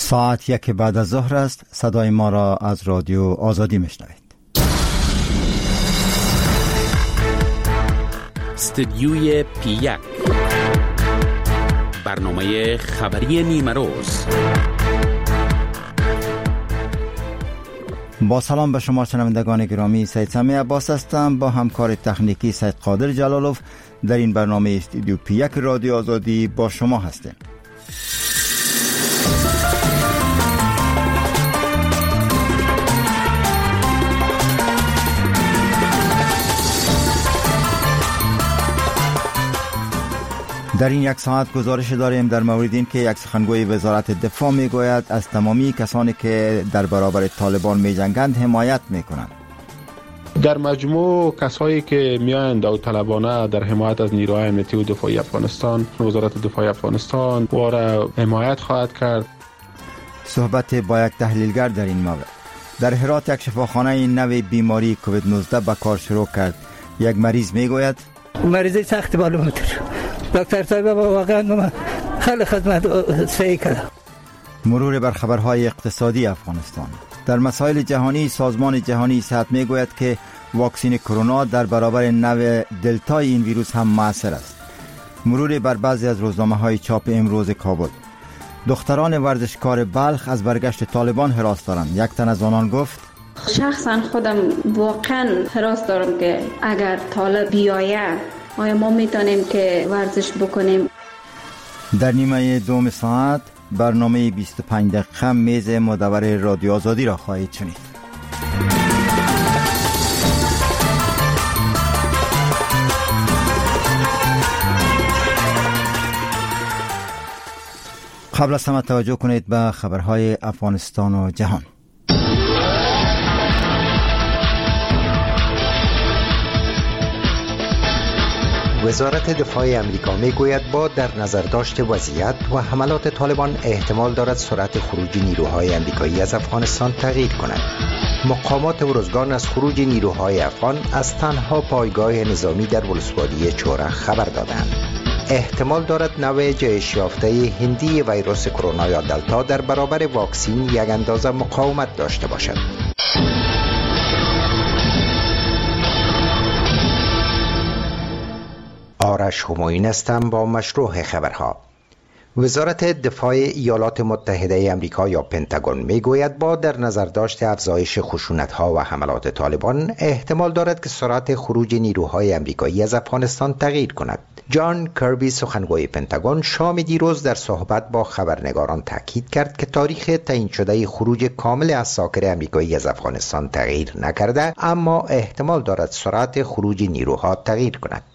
ساعت 1 بعد از ظهر است. صدای ما را از رادیو آزادی میشنوید. استدیوی P1 برنامه خبری نیمه روز. با سلام به شما شنوندگان گرامی، سید سمی عباس هستم. با همکار تکنیکی سید قادر جلالوف در این برنامه استدیو P1 رادیو آزادی با شما هستیم. در این یک ساعت گزارش داریم در مورد این که یک سخنگوی وزارت دفاع میگوید از تمامی کسانی که در برابر طالبان میجنگند حمایت میکنند. در مجموع کسایی که میایند داوطلبانه در حمایت از نیروهای امنیتی و دفاعی افغانستان، وزارت دفاع افغانستان واره حمایت خواهد کرد. صحبت با یک تحلیلگر در این مورد. در هرات یک شفاخانه نوی بیماری کووید 19 به کار شروع کرد. یک مریض میگوید مریضی سخت معلومه دکتر صاحب واقعا خیلی خدمت صحیح کرد. مرور بر خبرهای اقتصادی افغانستان. در مسائل جهانی، سازمان جهانی صحت میگوید که واکسن کرونا در برابر نوع دلتای این ویروس هم مؤثر است. مرور بر بعضی از روزنامه‌های چاپ امروز کابل. دختران ورزشکار بلخ از برگشت طالبان هراس دارند. یک تن از آنان گفت شخصا خودم واقعا هراس دارم که اگر طالب بیاید آیا ما میتونیم که ورزش بکنیم. در نیمه دوم ساعت برنامه 25 دقیقه میز مدور رادیو آزادی را خواهید شنید. قبل از همه توجه کنید به خبرهای افغانستان و جهان. وزارت دفاع امریکا میگوید با در نظر داشت وضعیت و حملات طالبان احتمال دارد سرعت خروج نیروهای امریکایی از افغانستان تغییر کند. مقامات ارزگان از خروج نیروهای افغان از تنها پایگاه نظامی در ولسوالی چورخ خبر دادند. احتمال دارد نوع جهش یافته هندی ویروس کرونا یا دلتا در برابر واکسن یک اندازه مقاومت داشته باشد. آرش همایون هستم با مشروع خبرها. وزارت دفاع ایالات متحده آمریکا یا پنتاگون میگوید با در نظر داشت افزایش خشونت‌ها و حملات طالبان احتمال دارد که سرعت خروج نیروهای آمریکایی از افغانستان تغییر کند. جان کربی سخنگوی پنتاگون شام دیروز در صحبت با خبرنگاران تاکید کرد که تاریخ تعیین شده خروج کامل عساکر آمریکایی از افغانستان تغییر نکرده، اما احتمال دارد سرعت خروج نیروها تغییر کند.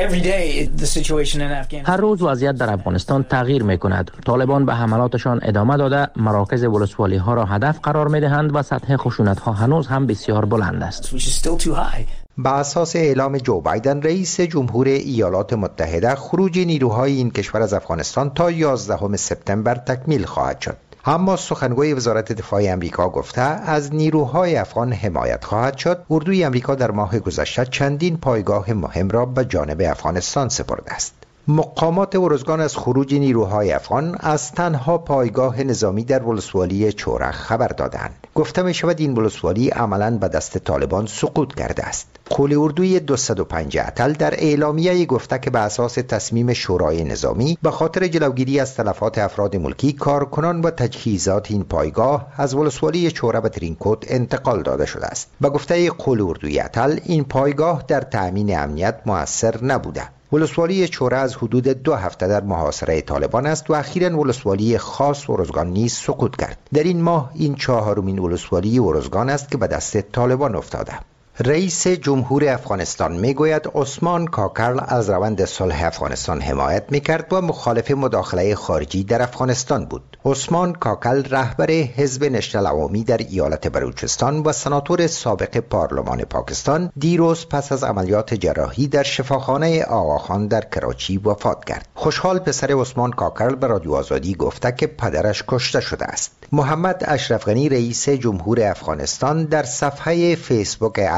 هر روز وضعیت در افغانستان تغییر می کند. طالبان به حملاتشان ادامه داده، مراکز ولسوالی ها را هدف قرار می دهند و سطح خشونت ها هنوز هم بسیار بلند است. با اساس اعلام جو بایدن رئیس جمهور ایالات متحده، خروج نیروهای این کشور از افغانستان تا 11 سپتامبر تکمیل خواهد شد. اما سخنگوی وزارت دفاع امریکا گفته از نیروهای افغان حمایت خواهد شد. اردوی امریکا در ماه گذشته چندین پایگاه مهم را به جانب افغانستان سپرده است. مقامات ارزگان از خروج نیروهای افغان از تنها پایگاه نظامی در ولسوالی چورخ خبر دادند. گفته می شود این ولسوالی عملاً به دست طالبان سقوط کرده است. قول اردوی 205 اتل در اعلامیه گفته که به اساس تصمیم شورای نظامی به خاطر جلوگیری از تلفات افراد ملکی، کارکنان و تجهیزات این پایگاه از ولسوالی چوره به ترینکوت انتقال داده شده است. به گفته قول اردوی اتل این پایگاه در تأمین امنیت مؤثر نبوده. ولسوالی چوره از حدود 2 هفته در محاصره طالبان است و اخیراً ولسوالی خاص ارزگان نیز سقوط کرد. در این ماه این 4مین ولسوالی ارزگان است که به دست طالبان افتاده. رئیس جمهور افغانستان میگوید عثمان کاکل از روند صلح افغانستان حمایت میکرد و مخالف مداخله خارجی در افغانستان بود. عثمان کاکل رهبر حزب نشنل عوامی در ایالت بلوچستان و سناتور سابق پارلمان پاکستان دیروز پس از عملیات جراحی در شفاخانه آقاخان در کراچی وفات کرد. خوشحال پسر عثمان کاکل به رادیو آزادی گفته که پدرش کشته شده است. محمد اشرف غنی رئیس جمهور افغانستان در صفحه فیسبوک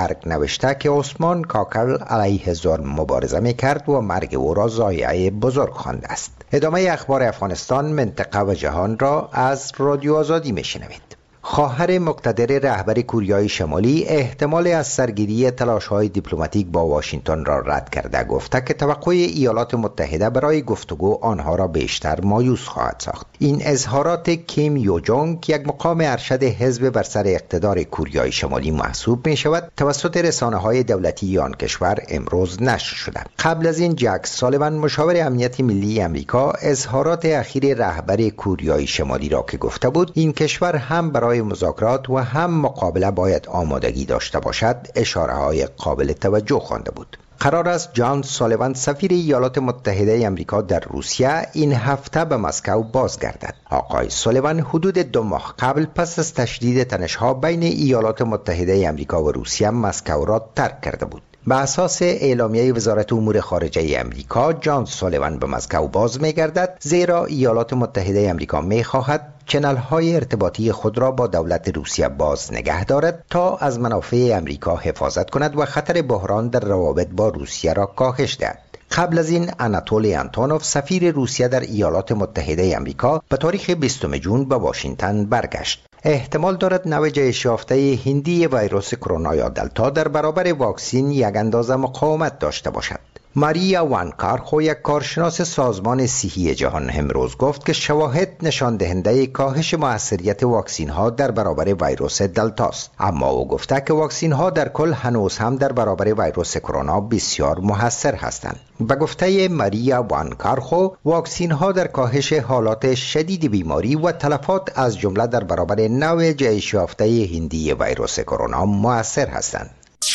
برگ نوشته که عثمان کاکل علیه ظلم مبارزه می‌کرد و مرگ او را ضایعه بزرگ خوانده است. ادامه اخبار افغانستان، منطقه و جهان را از رادیو آزادی میشنوید. خواهر مقتدر رهبر کوریای شمالی احتمال از سرگیری تلاش‌های دیپلماتیک با واشنگتن را رد کرده، گفته که توقع ایالات متحده برای گفتگو آنها را بیشتر مایوس خواهد ساخت. این اظهارات کیم یو جونگ، یک مقام ارشد حزب بر سر اقتدار کوریای شمالی محسوب می شود، توسط رسانه‌های دولتی آن کشور امروز نشر شده. قبل از این جک سالیوان، مشاور امنیت ملی امریکا، اظهارات اخیر رهبر کوریای شمالی را که گفته بود این کشور هم برای مذاکرات و هم مقابله باید آمادگی داشته باشد، اشاره‌های قابل توجه خوانده بود. قرار است جان سالیوان، سفیر ایالات متحده آمریکا در روسیه، این هفته به مسکو بازگردد. آقای سالیوان حدود 2 ماه قبل پس از تشدید تنش‌ها بین ایالات متحده آمریکا و روسیه مسکو را ترک کرده بود. به اساس اعلامیه وزارت امور خارجه امریکا، جان سالیوان به مسکو باز می‌گردد، زیرا ایالات متحده آمریکا می‌خواهد چنل‌های ارتباطی خود را با دولت روسیه باز نگه دارد تا از منافع امریکا حفاظت کند و خطر بحران در روابط با روسیه را کاهش دهد. قبل از این آناتولی آنتونوف، سفیر روسیه در ایالات متحده آمریکا، به تاریخ 20 جون به واشنگتن برگشت. احتمال دارد نوع جهش یافته هندی ویروس کرونا یا دلتا در برابر واکسن یک اندازه مقاومت داشته باشد. ماریا وانکارخو، یک کارشناس سازمان صحی جهان، امروز گفت که شواهد نشان دهنده کاهش موثریت واکسین ها در برابر ویروس دلتا است، اما او گفته که واکسین ها در کل هنوز هم در برابر ویروس کرونا بسیار موثر هستند. به گفته ماریا وانکارخو، واکسین ها در کاهش حالات شدید بیماری و تلفات از جمله در برابر نوع جهش یافته هندی ویروس کرونا موثر هستند.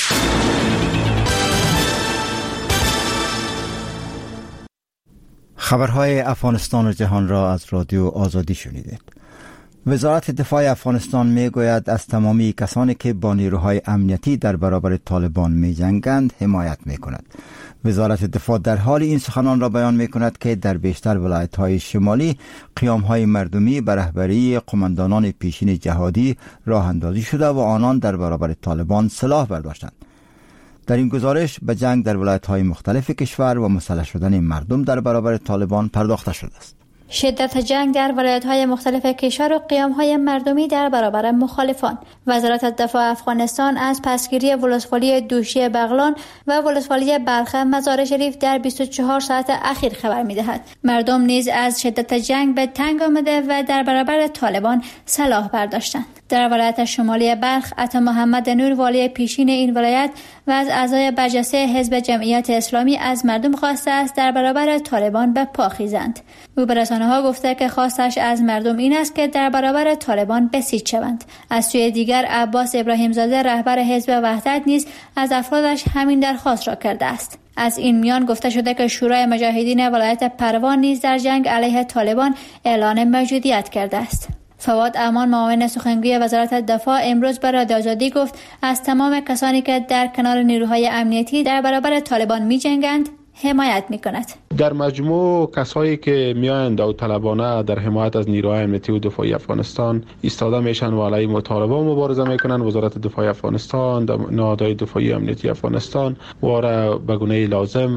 خبرهای افغانستان و جهان را از رادیو آزادی شنیدید. وزارت دفاع افغانستان می گوید از تمامی کسانی که با نیروهای امنیتی در برابر طالبان می جنگند حمایت می کند. وزارت دفاع در حال این سخنان را بیان می کند که در بیشتر ولایت‌های شمالی قیام‌های مردمی به رهبری قماندانان پیشین جهادی راه اندازی شده و آنان در برابر طالبان سلاح برداشتند. در این گزارش به جنگ در ولایت‌های مختلف کشور و مسلح شدن مردم در برابر طالبان پرداخته شده است. شدت جنگ در ولایت‌های مختلف کشور و قیام‌های مردمی در برابر مخالفان. وزارت دفاع افغانستان از پسگیری ولسوالی دوشی بغلان و ولسوالی بلخ مزار شریف در 24 ساعت اخیر خبر می‌دهد. مردم نیز از شدت جنگ به تنگ آمده و در برابر طالبان سلاح برداشتند. در ولایت شمالی بلخ، عطا محمد نور، والی پیشین این ولایت و از اعضای برجسته حزب جمعیت اسلامی از مردم خواسته است در برابر طالبان به پا خیزند. او به رسانه‌ها گفته که خواستش از مردم این است که در برابر طالبان بسیج شوند. از سوی دیگر، عباس ابراهیم زاده، رهبر حزب وحدت، نیز از افرادش همین درخواست را کرده است. از این میان گفته شده که شورای مجاهدین ولایت پروان نیز در جنگ علیه طالبان اعلان موجودیت کرده است. فواد امان، معاون سخنگوی وزارت دفاع، امروز به رادیو آزادی گفت از تمام کسانی که در کنار نیروهای امنیتی در برابر طالبان می جنگند حمایت می کند. در مجموع کسایی که میایند داوطلبانه در حمایت از نیروهای امنیتی و دفاعی افغانستان ایستاده میشن و علیه طالبان مبارزه میکنن، وزارت دفاع افغانستان، نهادهای دفاعی امنیتی افغانستان واره به گونه لازم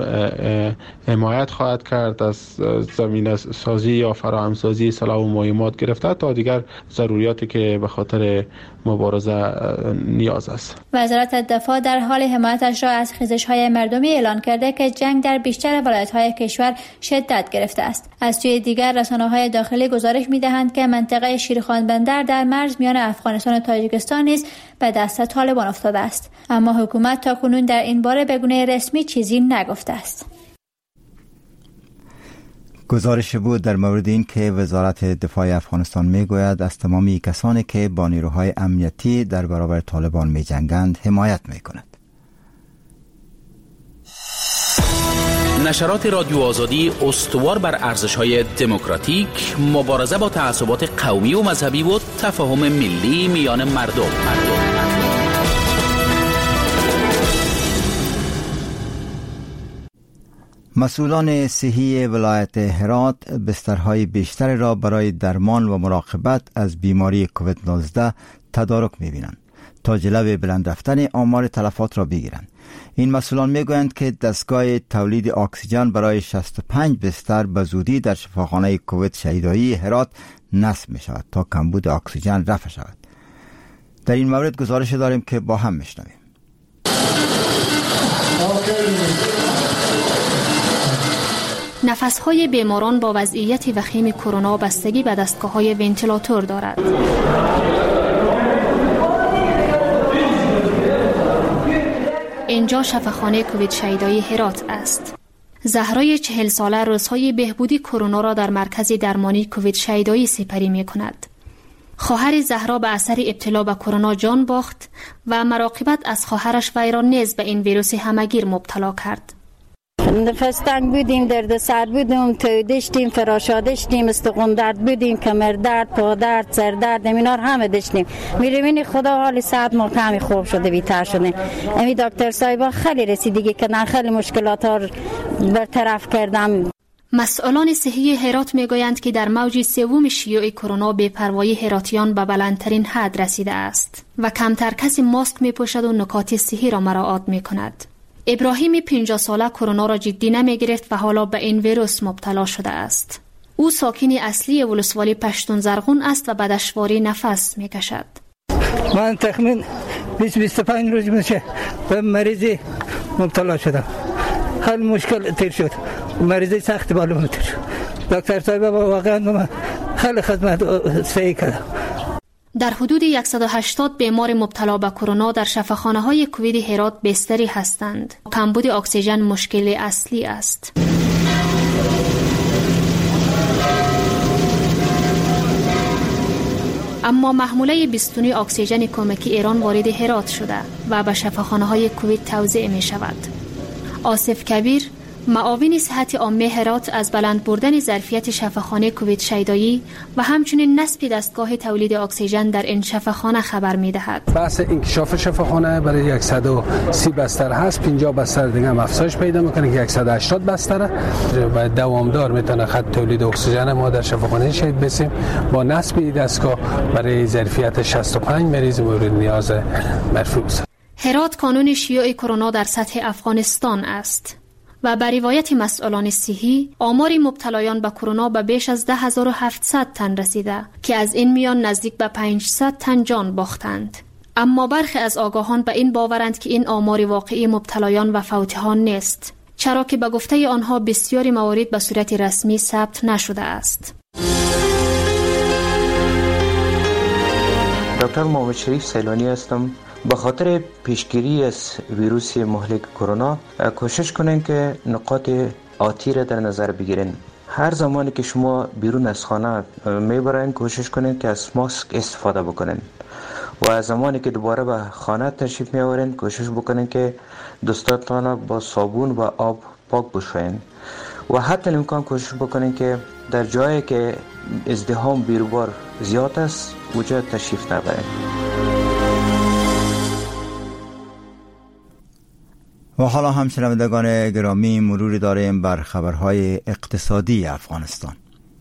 حمایت خواهد کرد از زمینه سازی یا فراهم سازی سلاح و مهمات گرفته تا دیگر ضروریاتی که به خاطر مبارزه نیاز است. وزارت دفاع در حال حمایتش را از خیزش‌های مردمی اعلان کرده که جنگ در بیشتر ولایت‌های کشور شدت گرفته است. از سوی دیگر، رسانه‌های داخلی گزارش می‌دهند که منطقه شیرخان بندر در مرز میان افغانستان و تاجیکستان نیز به دست طالبان افتاده است، اما حکومت تاکنون در این باره به گونه رسمی چیزی نگفته است. گزارش بود در مورد این که وزارت دفاع افغانستان میگوید از تمامی کسانی که با نیروهای امنیتی در برابر طالبان می‌جنگند حمایت می‌کند. نشرات رادیو آزادی استوار بر ارزش‌های دموکراتیک، مبارزه با تعصبات قومی و مذهبی و تفاهم ملی میان مردم. مسئولان صحی ولایت هرات بسترهای بیشتر را برای درمان و مراقبت از بیماری کووید-19 تدارک می‌بینند. تا جلوی بلند رفتن آمار تلفات را بگیرند. این مسئولان میگویند که دستگاه تولید اکسیژن برای 65 بستر به زودی در شفاخانه کووید شهیدایی هرات نصب می شود تا کمبود اکسیژن رفع شود. در این مورد گزارش داریم که با هم میشنویم. نفس‌های بیماران با وضعیت وخیم کرونا بستگی به دستگاه‌های ونتیلاتور دارد. اینجا شفاخانه کووید شهیدایی هرات است. زهرای 40 ساله روزهای بهبودی کرونا را در مرکز درمانی کووید شهیدایی سپری می‌کند. خواهر زهرا به اثر ابتلا به کرونا جان باخت و مراقبت از خواهرش وی را نیز به این ویروس همگیر مبتلا کرد. نفس تنگ بودیم، درد سر بودیم، توی داشتیم، فراشا داشتیم، استخوان درد بودیم، کمر درد، پا درد، سر درد، اینا همه داشتیم. می‌بینی خدا حال صحت ما کمی خوب شده، بی‌تر شده. امی دکتر صاحبا خیلی رسیدگی کردن، خیلی مشکلات ها برطرف کردم. مسئولان صحی هرات میگویند که در موج سوم شیوع کرونا بی‌پروایی هراتیان به بلندترین حد رسیده است و کمتر کسی ماسک می‌پوشد و نکات صحی را مراعات می‌کند. ابراهیم 50 ساله کرونا را جدی نمی‌گرفت و حالا به این ویروس مبتلا شده است. او ساکن اصلی ولسوالی پشتون زرغون است و به دشواری نفس می‌کشد. من تقریباً 20-25 روز میشه به مریضی مبتلا شدم. خیلی مشکل تیر شد. مریضی سخت معلوم بود. دکتر صاحب واقعا من خیلی خدمت صحیح کردم. در حدود 180 بیمار مبتلا به کرونا در شفاخانه‌های کووید هرات بستری هستند. کمبود اکسیژن مشکل اصلی است. اما محموله بیستونی اکسیژن کمکی ایران وارد هرات شده و به شفاخانه‌های کووید توزیع می شود. آصف کبیر، معاون صحت عامه هرات، از بلند بردن ظرفیت شفاخانه کووید شهیدایی و همچنین نصب دستگاه تولید اکسیژن در این شفاخانه خبر می‌دهد. بحث انکشاف شفاخانه برای 130 بستر هست، 50 بستر دیگه هم افزایش پیدا می‌کنه که 180 بستر و دوامدار میتونه خط تولید اکسیژن ما در شفاخانه شهید بسیم با نصب دستگاه برای ظرفیت 65 مریض مورد نیاز مرفوع. هرات کانون شیوع کرونا در سطح افغانستان است و بر روایت مسئولان صحی آمار مبتلایان به کرونا به بیش از 10700 تن رسیده که از این میان نزدیک به 500 تن جان باختند. اما برخی از آگاهان به این باورند که این آمار واقعی مبتلایان و فوتیان نیست، چرا که به گفته آنها بسیاری موارد به صورت رسمی ثبت نشده است. دکتر محمد شریف سیلانی هستم. به خاطر پیشگیری از ویروس مهلک کرونا کوشش کنین که نقاط آتی را در نظر بگیرین. هر زمانی که شما بیرون از خانه میبرین کوشش کنین که از ماسک استفاده بکنین و از زمانی که دوباره به خانه تشریف میآورین کوشش بکنین که دستاتان با صابون و آب پاک بشوین و حتی امکان کوشش بکنین که در جایی که ازدحام بیروبار زیاد است اونجا تشریف نبرین. و حالا هم شنوندگان گرامی مروری داریم بر خبرهای اقتصادی افغانستان.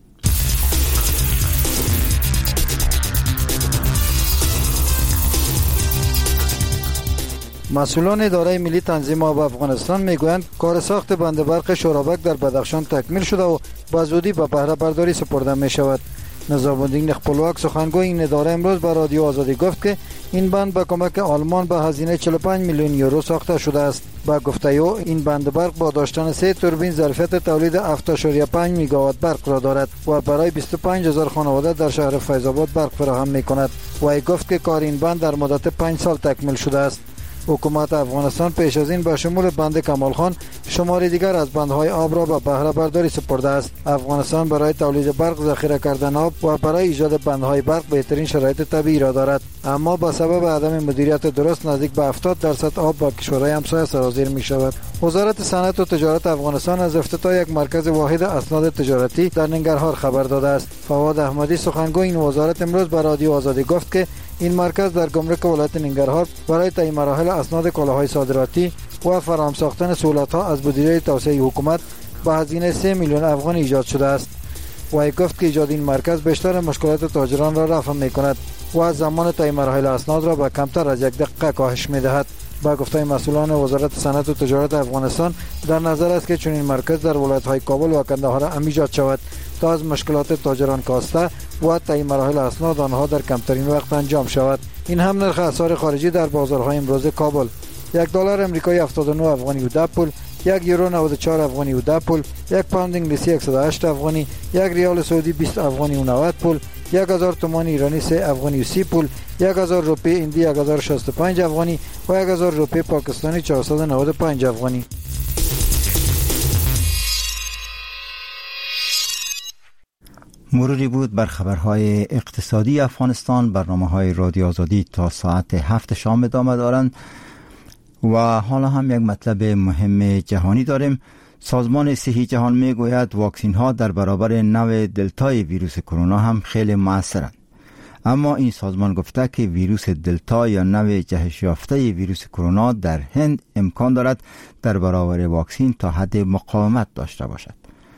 مسئولان اداره ملی تنظیم آب افغانستان میگویند کار ساخت بند برق شورابک در بدخشان تکمیل شده و به زودی به بهره برداری سپرده می شود. نظام الدین خپلواک سخنگوی این اداره امروز به رادیو آزادی گفت که این بند به کمک آلمان به هزینه 45 میلیون یورو ساخته شده است. با گفته او این بند برق با داشتن 3 توربین ظرفیت تولید 7.5 میگاوات برق را دارد و برای 25000 خانواده در شهر فیض آباد برق فراهم می کند. و گفت که کار این بند در مدت 5 سال تکمیل شده است. حکومت افغانستان پیش از این به شمول بند کمال خان شماری دیگر از بندهای آب را به بهره برداری سپرده است. افغانستان برای تولید برق، ذخیره کردن آب و برای ایجاد بندهای برق بهترین شرایط طبیعی را دارد، اما با سبب عدم مدیریت درست نزدیک به 70% آب با کشورهای همسایه سرازیر می شود. وزارت صنعت و تجارت افغانستان از افتتاح یک مرکز واحد اسناد تجارتی در ننگرهار خبر داده است. فواد احمدی سخنگوی این وزارت امروز به رادیو آزادی گفت که این مرکز در گمرک ولایت ننگرهار برای طی مراحل اسناد کالاهای صادراتی و فراهم ساختن سهولت‌ها از مدیریت توسعه حکومت با هزینه 3 میلیون افغان ایجاد شده است. و گفت که ایجاد این مرکز بیشتر مشکلات تاجران را رفع می‌کند و زمان طی مراحل اسناد را به کمتر از 1 دقیقه کاهش می‌دهد. با گفته مسئولان وزارت صنعت و تجارت افغانستان در نظر است که چنین مرکز در ولایت‌های کابل و کندهار ایجاد شود تا از مشکلات تاجران کاسته و طی مراحل اسناد آنها در کمترین وقت انجام شود. این هم نرخ اسعار خارجی در بازارهای امروز کابل: $1 امریکایی 79 افغانی و 10 پول، 1 یورو 94 افغانی و 10 پول، 1 پوند انگلیسی 108 افغانی، 1 ریال سعودی 20 افغانی و 90 پول، 1000 تومان ایرانی 3 افغانی و 30 پول، 1000 روپیه هندی 1065 افغانی و 1000 روپیه پاکستانی 495 افغانی. مروری بود بر خبرهای اقتصادی افغانستان. برنامه‌های رادیو آزادی تا ساعت 7 شام ادامه دارند و حالا هم یک مطلب مهم جهانی داریم. سازمان صحی جهان میگوید واکسین ها در برابر نوع دلتای ویروس کرونا هم خیلی مؤثرند. اما این سازمان گفته که ویروس دلتا یا نوع جهش یافته ویروس کرونا در هند امکان دارد در برابر واکسین تا حد مقاومت داشته باشد.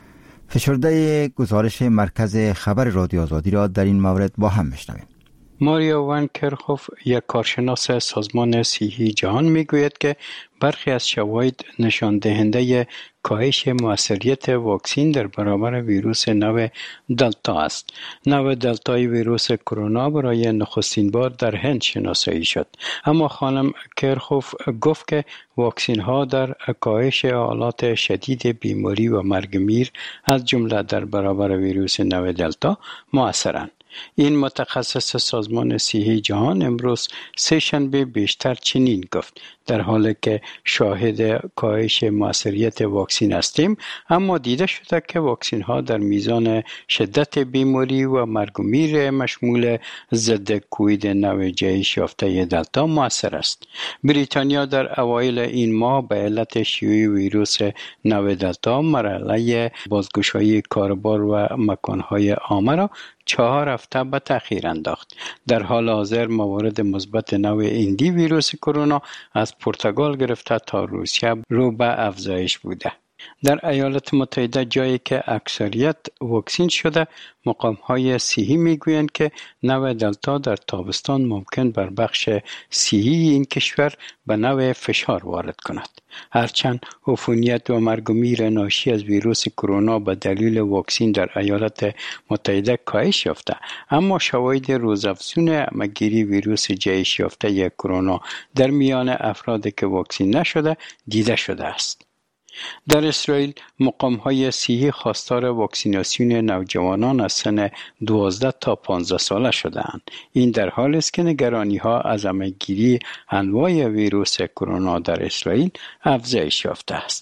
فشرده گزارش مرکز خبر رادیو آزادی را در این مورد با هم میشنویم. ماریا وان کرخوف، یک کارشناس سازمان صحی جهان، میگوید که برخی از شواهد نشان دهنده کاهش موثریت واکسین در برابر ویروس نو دلتا است. نو دلتای ویروس کرونا برای نخستین بار در هند شناسایی شد. اما خانم کرخوف گفت که واکسین ها در کاهش حالات شدید بیماری و مرگ میر از جمله در برابر ویروس نو دلتا مؤثرند. این متخصص سازمان صحی جهان امروز سه‌شنبه بیشتر چنین گفت: در حالی که شاهد کاهش موثریت واکسین هستیم، اما دیده شده که واکسین ها در میزان شدت بیماری و مرگ و میر مشمول ضد کووید 19 جهش یافته دلتا مؤثر است. بریتانیا در اوایل این ماه به علت شیوع ویروس نو دلتا مرحله بازگشایی کاروبار و مکانهای عامه را 4 هفته به تأخیر انداخت. در حال حاضر موارد مثبت نوع هندی ویروس کرونا از پرتغال گرفته تا روسیه رو به افزایش بوده. در ایالات متحده، جایی که اکثریت واکسین شده، مقام‌های صحی میگویند که نوع دلتا در تابستان ممکن بر بخش صحی این کشور به نوع فشار وارد کند. هرچند عفونیت و مرگ و میر ناشی از ویروس کرونا به دلیل واکسین در ایالات متحده کاهش یافته، اما شواهد روزافزون همه‌گیری ویروس جهش یافته کرونا در میان افرادی که واکسین نشده دیده شده است. در اسرائیل مقام‌های صحی خواستار واکسیناسیون نوجوانان از سن 12 تا 15 ساله شده‌اند. این در حالی است که نگرانی‌ها از همه‌گیری انواع ویروس کرونا در اسرائیل افزایش یافته است.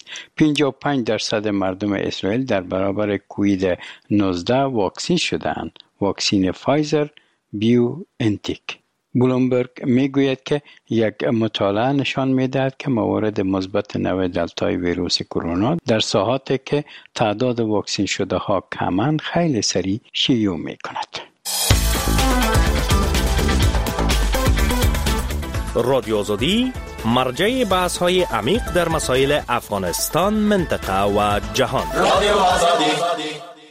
55% مردم اسرائیل در برابر کووید 19 واکسین شده‌اند. واکسین فایزر، بیو انتیک. بلومبرگ میگوید که یک مطالعه نشان میدهد که موارد مثبت نوع دلتای ویروس کرونا در ساحاتی که تعداد واکسین شده ها کمند خیلی سریع شیوع می کند. رادیو آزادی مرجع بحث های عمیق در مسائل افغانستان، منطقه و جهان. رادیو آزادی.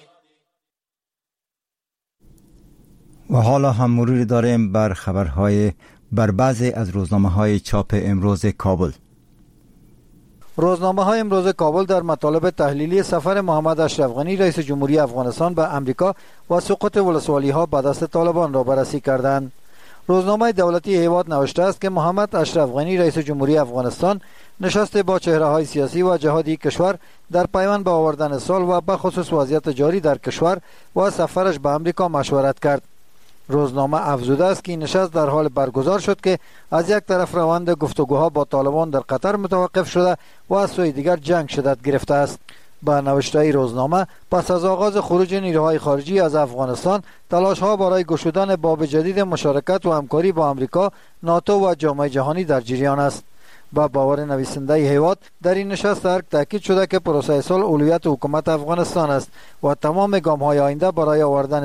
و حالا هم مروری داریم بر خبرهای بر بعضی از روزنامه‌های چاپ امروز کابل. روزنامه‌های امروز کابل در مطالب تحلیلی سفر محمد اشرف غنی رئیس جمهوری افغانستان به امریکا و سقوط ولسوالی‌ها به دست طالبان را بررسی کردند. روزنامه دولتی هیواد نوشته است که محمد اشرف غنی رئیس جمهوری افغانستان نشست با چهره‌های سیاسی و جهادی کشور در پیوند به آوردن سال و به خصوص وضعیت جاری در کشور و سفرش به امریکا مشورت کرد. روزنامه افزوده است که این نشست در حال برگزار شد که از یک طرف روند گفتگوها با طالبان در قطر متوقف شده و از سوی دیگر جنگ شدت گرفته است. با نوشته روزنامه، پس از آغاز خروج نیروهای خارجی از افغانستان، تلاش‌ها برای گشودن باب جدید مشارکت و همکاری با امریکا، ناتو و جامعه جهانی در جریان است. با باور نویسنده هیواد، در این نشست تاکید شده که پروسه صلح اولویت حکومت افغانستان است و تمام گام‌های آینده برای آوردن صلح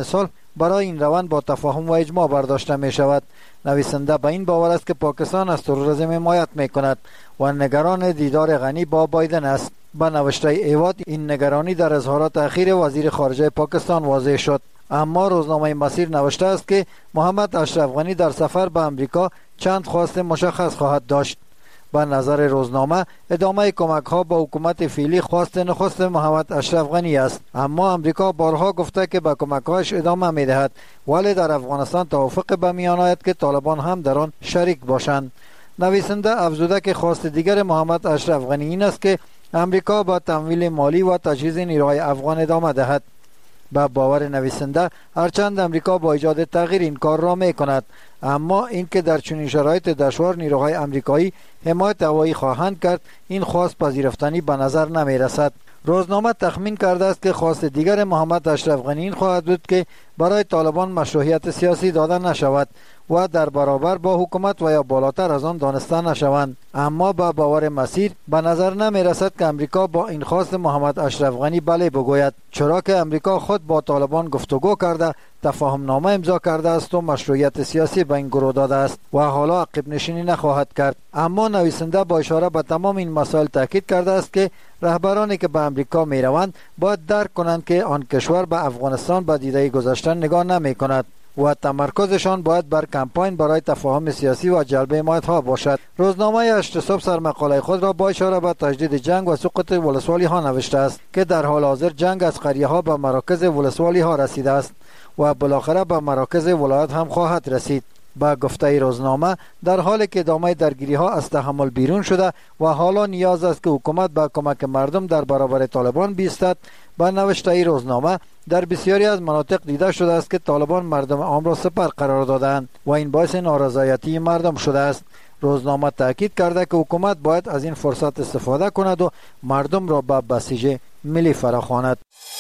برای این روند با تفاهم و اجماع برداشته می شود. نویسنده به این باور است که پاکستان از تروریسم حمایت می کند و نگران دیدار غنی با بایدن است. با نوشته ایواد این نگرانی در اظهارات اخیر وزیر خارجه پاکستان واضح شد. اما روزنامه مسیر نوشته است که محمد اشرف غنی در سفر به امریکا چند خواست مشخص خواهد داشت. به نظر روزنامه ادامه کمک ها با حکومت فعلی خواست نخست محمد اشرف غنی است، اما امریکا بارها گفته که به کمک هایش ادامه می دهد، ولی در افغانستان توافق به میان آید که طالبان هم در آن شریک باشند. نویسنده افزوده که خواست دیگر محمد اشرف غنی این است که امریکا با تمویل مالی و تجهیز نیروهای افغان ادامه دهد. به باور نویسنده هرچند امریکا با ایجاد تغییر این کار را می کند، اما اینکه در چنین شرایط دشوار نیروهای امریکایی حمایت هوایی خواهند کرد، این خواست پذیرفتنی به نظر نمی رسد. روزنامه تخمین کرده است که خواست دیگر محمد اشرف غنی این خواهد بود که برای طالبان مشروعیت سیاسی داده نشود و در برابر با حکومت و یا بالاتر از آن دانسته نشوند. اما با باور مسیر به نظر نمی رسد که امریکا با این خواست محمد اشرف غنی بله بگوید، چرا که امریکا خود با طالبان گفتگو کرده، تفاهم نامه امضا کرده است و مشروعیت سیاسی به این گروه داده است و حالا عقب نشینی نخواهد کرد. اما نویسنده با اشاره به تمام این مسائل تاکید کرده است که رهبرانی که به امریکا می روند باید درک کنند که آن کشور به افغانستان با دیده گذشته نگاه نمی کند و تمرکزشان باید بر کمپاین برای تفاهم سیاسی و جلب حمایت ها باشد. روزنامه هشت صبح سرمقاله خود را با اشاره به تجدید جنگ و سقوط ولسوالی ها نوشته است که در حال حاضر جنگ از قریه ها به مراکز ولسوالی ها رسیده است و بالاخره به مراکز ولایت هم خواهد رسید. با گفته روزنامه در حالی که ادامه درگیری ها از تحمل بیرون شده و حالا نیاز است که حکومت با کمک مردم در برابر طالبان بایستد، با نوشته روزنامه در بسیاری از مناطق دیده شده است که طالبان مردم عام را سپر قرار دادند و این باعث نارضایتی مردم شده است. روزنامه تاکید کرده که حکومت باید از این فرصت استفاده کند و مردم را به بسیج ملی فراخواند.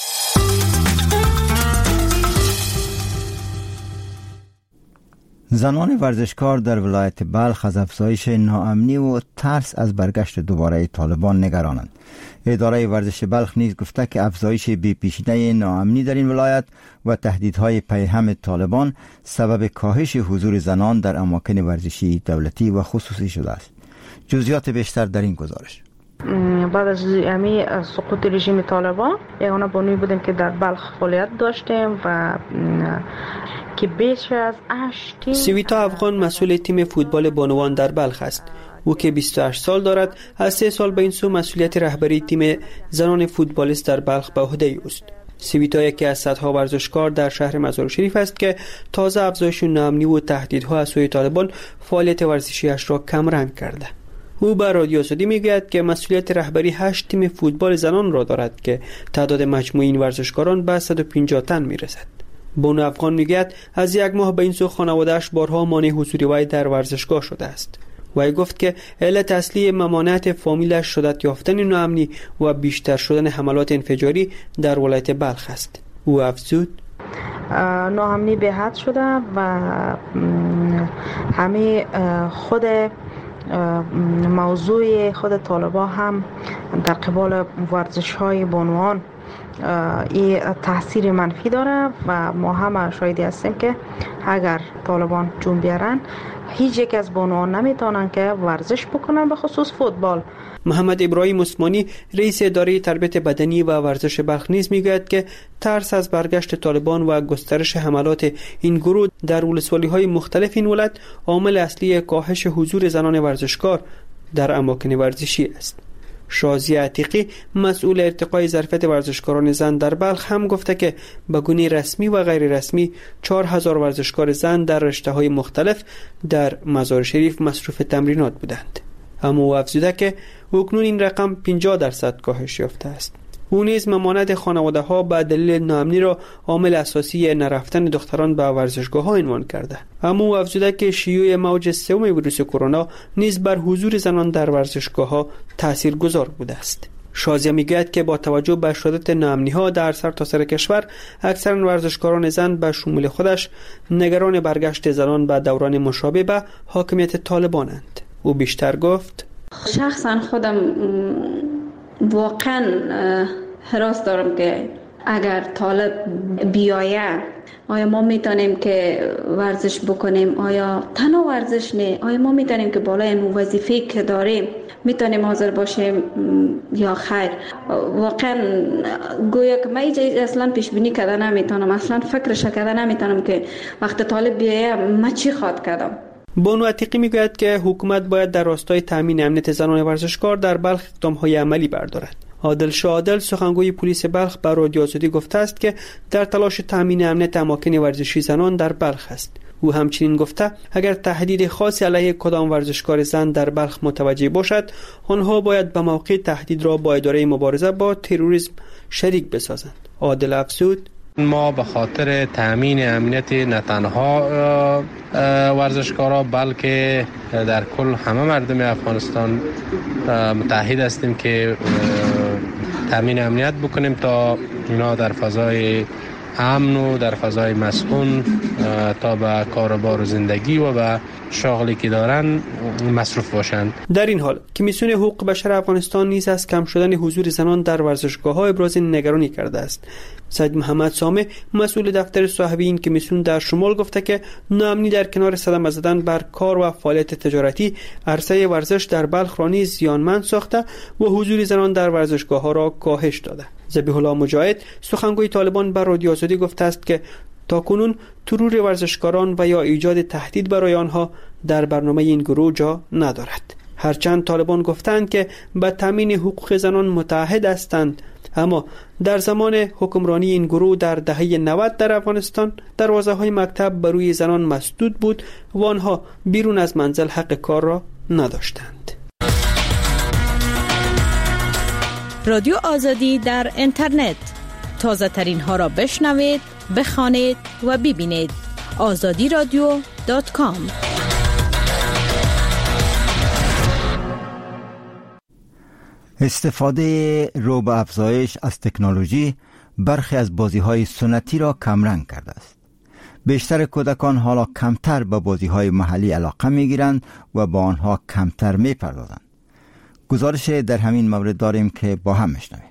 زنان ورزشکار در ولایت بلخ از افزایش ناامنی و ترس از برگشت دوباره طالبان نگرانند. اداره ورزش بلخ نیز گفته که افزایش بی‌پیشینه ناامنی در این ولایت و تهدیدهای پیهم طالبان سبب کاهش حضور زنان در اماکن ورزشی دولتی و خصوصی شده است. جزئیات بیشتر در این گزارش. بعد از سقوط رژیم طالبان یگانه بانوی بودیم که در بلخ فعالیت داشتیم و که بیش از 8 سویتا افغان مسئول تیم فوتبال بانوان در بلخ است. او که 28 سال دارد، از 3 سال به این سو مسئولیت رهبری تیم زنان فوتبالیست در بلخ به عهده اوست. سویتا یکی از صدها ورزشکار در شهر مزار شریف است که تازه افزایش ناامنی و تهدیدها از سوی طالبان فعالیت ورزشیش را کمرنگ کرده. او به رادیو آزادی میگوید که مسئولیت رهبری 8 تیم فوتبال زنان را دارد که تعداد مجموعی این ورزشکاران به 150 تن میرسد. بانو افغان میگوید از 1 ماه به این سو خانواده‌اش بارها مانع حضور وی در ورزشگاه شده است. وی گفت که علت اصلی ممانعت فامیلش شدت یافتن ناامنی و بیشتر شدن حملات انفجاری در ولایت بلخ است. او افزود ناامنی به حد شده و همه خود موضوع خود طالبان هم در قبال ورزش های بانوان این تاثیر منفی داره و ما هم شاهدی هستیم که اگر طالبان جون بیارن هیچ یک از بانوان نمیتونن که ورزش بکنن، به خصوص فوتبال. محمد ابراهیم عثمانی رئیس اداره تربیت بدنی و ورزش بلخ نیز میگوید که ترس از برگشت طالبان و گسترش حملات این گروه در ولسوالی‌های مختلف این ولایت عامل اصلی کاهش حضور زنان ورزشکار در اماکن ورزشی است. شازیه عتیقی مسئول ارتقای ظرفیت ورزشکاران زن در بلخ هم گفته که به گونه رسمی و غیر رسمی 4000 ورزشکار زن در رشته‌های مختلف در مزار شریف مصروف تمرینات بودند. اما او افزوده که اکنون این رقم 50% کاهش یافته است. او نیز ممانعت خانواده‌ها به دلیل ناامنی را عامل اساسی نرفتن دختران به ورزشگاه‌ها عنوان کرده. اما او افزوده که شیوع موج سوم ویروس کرونا نیز بر حضور زنان در ورزشگاه‌ها تاثیرگذار بوده است. شازیه میگوید که با توجه به شدت ناامنی‌ها در سرتاسر کشور، اکثر ورزشکاران زن به شمول خودش نگران برگشت زنان به دوران مشابه به حاکمیت طالبانند. او بیشتر گفت شخصا خودم واقعا حراس دارم که اگر طالب بیایه آیا ما میتونیم که ورزش بکنیم؟ آیا تنها ورزش نه؟ آیا ما میتونیم که بالای وظیفه که داریم میتونیم حاضر باشیم یا خیر؟ واقعا گویا که من اصلا پیش بینی کرده نمیتونم، اصلا فکرش کرده نمیتونم که وقت طالب بیایه من چی خواد کردم. بانو عتیقی میگوید که حکومت باید در راستای تامین امنیت زنان ورزشکار در بلخ اقدام‌های عملی بردارد. عادل شاه عادل سخنگوی پلیس بلخ به رادیو آزادی گفته است که در تلاش تامین امنیت اماکن ورزشی زنان در بلخ است. او همچنین گفته اگر تهدید خاصی علیه کدام ورزشکار زن در بلخ متوجه باشد، آنها باید به موقع تهدید را با اداره مبارزه با تروریسم شریک بسازند. عادل افزود: ما به خاطر تامین امنیت نه تنها ورزشکارا بلکه در کل همه مردم افغانستان متحد هستیم که تامین امنیت بکنیم تا اینا در فضای امن و در فضای مسکون تا به کاروبار و زندگی و به شغلی که دارن مصروف باشند. در این حال کمیسیون حقوق بشر افغانستان نیز از کم شدن حضور زنان در ورزشگاه‌ها ابراز نگرانی کرده است. سید محمد سامه مسئول دفتر صاحب این کمیسیون در شمال گفته که ناامنی در کنار صدمه زدن بر کار و فعالیت تجارتی عرصه ورزش در بلخ را نیز زیانمند ساخته و حضور زنان در ورزشگاه‌ها را کاهش داده. ذبیح الله مجاهد سخنگوی طالبان بر رادیو آزادی گفته است که تاکنون ترور ورزشکاران و یا ایجاد تهدید برای آنها در برنامه این گروه جا ندارد. هرچند طالبان گفتند که به تامین حقوق زنان متعهد هستند، اما در زمان حکمرانی این گروه در دهه 90 در افغانستان دروازه‌های مکتب بر روی زنان مسدود بود و آنها بیرون از منزل حق کار را نداشتند. رادیو آزادی در اینترنت، تازه ترین ها را بشنوید، بخوانید و ببینید. azadiradyo.com. استفاده رو به افزایش از تکنولوژی برخی از بازی‌های سنتی را کمرنگ کرده است. بیشتر کودکان حالا کمتر به بازی‌های محلی علاقه می‌گیرند و با آنها کمتر می‌پردازند. گزارش در همین مورد داریم که با هم میشنویم.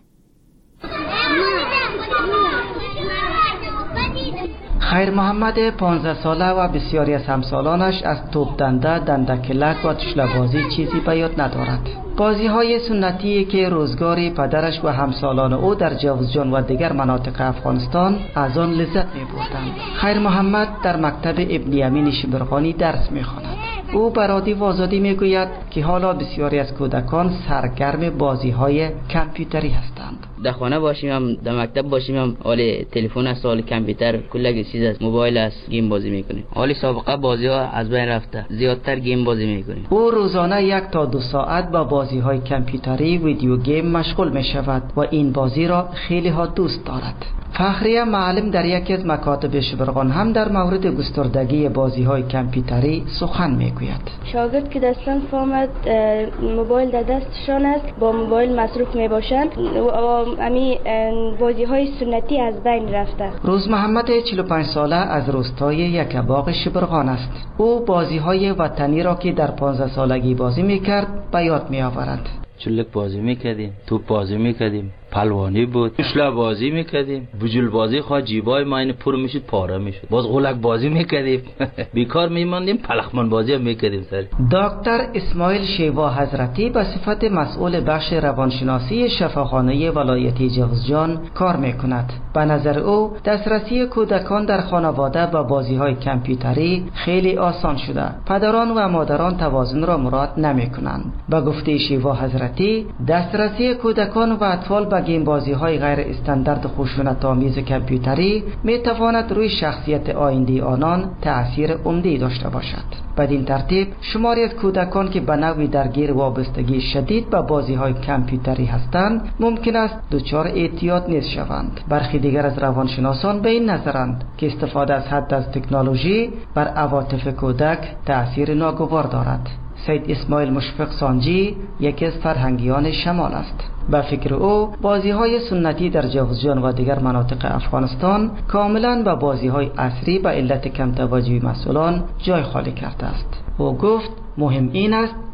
خیر محمد 15 ساله و بسیاری از همسالانش از توپ دنده، دندکلک و تشله‌بازی چیزی به یاد ندارد. بازی‌های سنتی که روزگار پدرش و همسالان او در جوزجان و دیگر مناطق افغانستان از آن لذت می‌بردند. خیر محمد در مکتب ابن امین شبرغانی درس می‌خواند. او به رادیو آزادی میگوید که حالا بسیاری از کودکان سرگرم بازی‌های کامپیوتری هستند. در خانه باشیم هم در مکتب باشیم هم حال تلفن است، حال کامپیوتر، کل چیز است، موبایل است، گیم بازی میکنیم. حال سابقه بازی‌ها از بین رفته، زیادتر گیم بازی میکنیم. او روزانه 1 تا 2 ساعت با بازی‌های کامپیوتری ویدیو گیم مشغول می‌شود و این بازی را خیلی ها دوست دارد. فخریه معلم در یکی از مکاتب شبرغان هم در مورد گستردگی بازی‌های کامپیوتری سخن میگوید. شاگرد که دستان فهمد موبایل در دستشان است، با موبایل مصروف میباشند و امی بازی‌های سنتی از بین رفته. روز محمد 45 ساله از روستای یکباغ شبرغان است. او بازی‌های وطنی را که در 15 سالگی بازی میکرد به یاد میآورد. چلک بازی میکردیم، توپ بازی میکردیم، پلوانی بود، تشله بازی میکردیم، بجول بازی خواه جیبای ما این پر میشد پاره میشد، باز غلک بازی میکردیم، بیکار میماندیم، پلخمان بازی هم میکردیم سر. دکتر اسماعیل شیوا حضرتی به صفت مسئول بخش روانشناسی شفاخانه ولایتی جوزجان کار میکند. به نظر او دسترسی کودکان در خانواده به بازی‌های کامپیوتری خیلی آسان شده. پدران و مادران توازن را مراعات نمیکنند. به گفته شیوا حضرتی دسترسی کودکان و اطفال به گیم بازی‌های غیر استاندارد خشونت‌آمیز کامپیوتری می‌تواند روی شخصیت آینده آنان تأثیر عمده داشته باشد. بدین ترتیب شماری از کودکان که به نوعی درگیر وابستگی شدید به بازی‌های کامپیوتری هستند ممکن است دچار اعتیاد نیز شوند. برخی دیگر از روانشناسان به این نظرند که استفاده از حد از تکنولوژی بر عواطف کودک تأثیر ناگوار دارد. سید اسماعیل مشفق سانجی یکی از فرهنگیان شمال است. به فکر او بازی‌های سنتی در جوزجان و دیگر مناطق افغانستان کاملاً به بازی‌های عصری به علت کم توجهی مسئولان جای خالی کرده است. او گفت مهم این است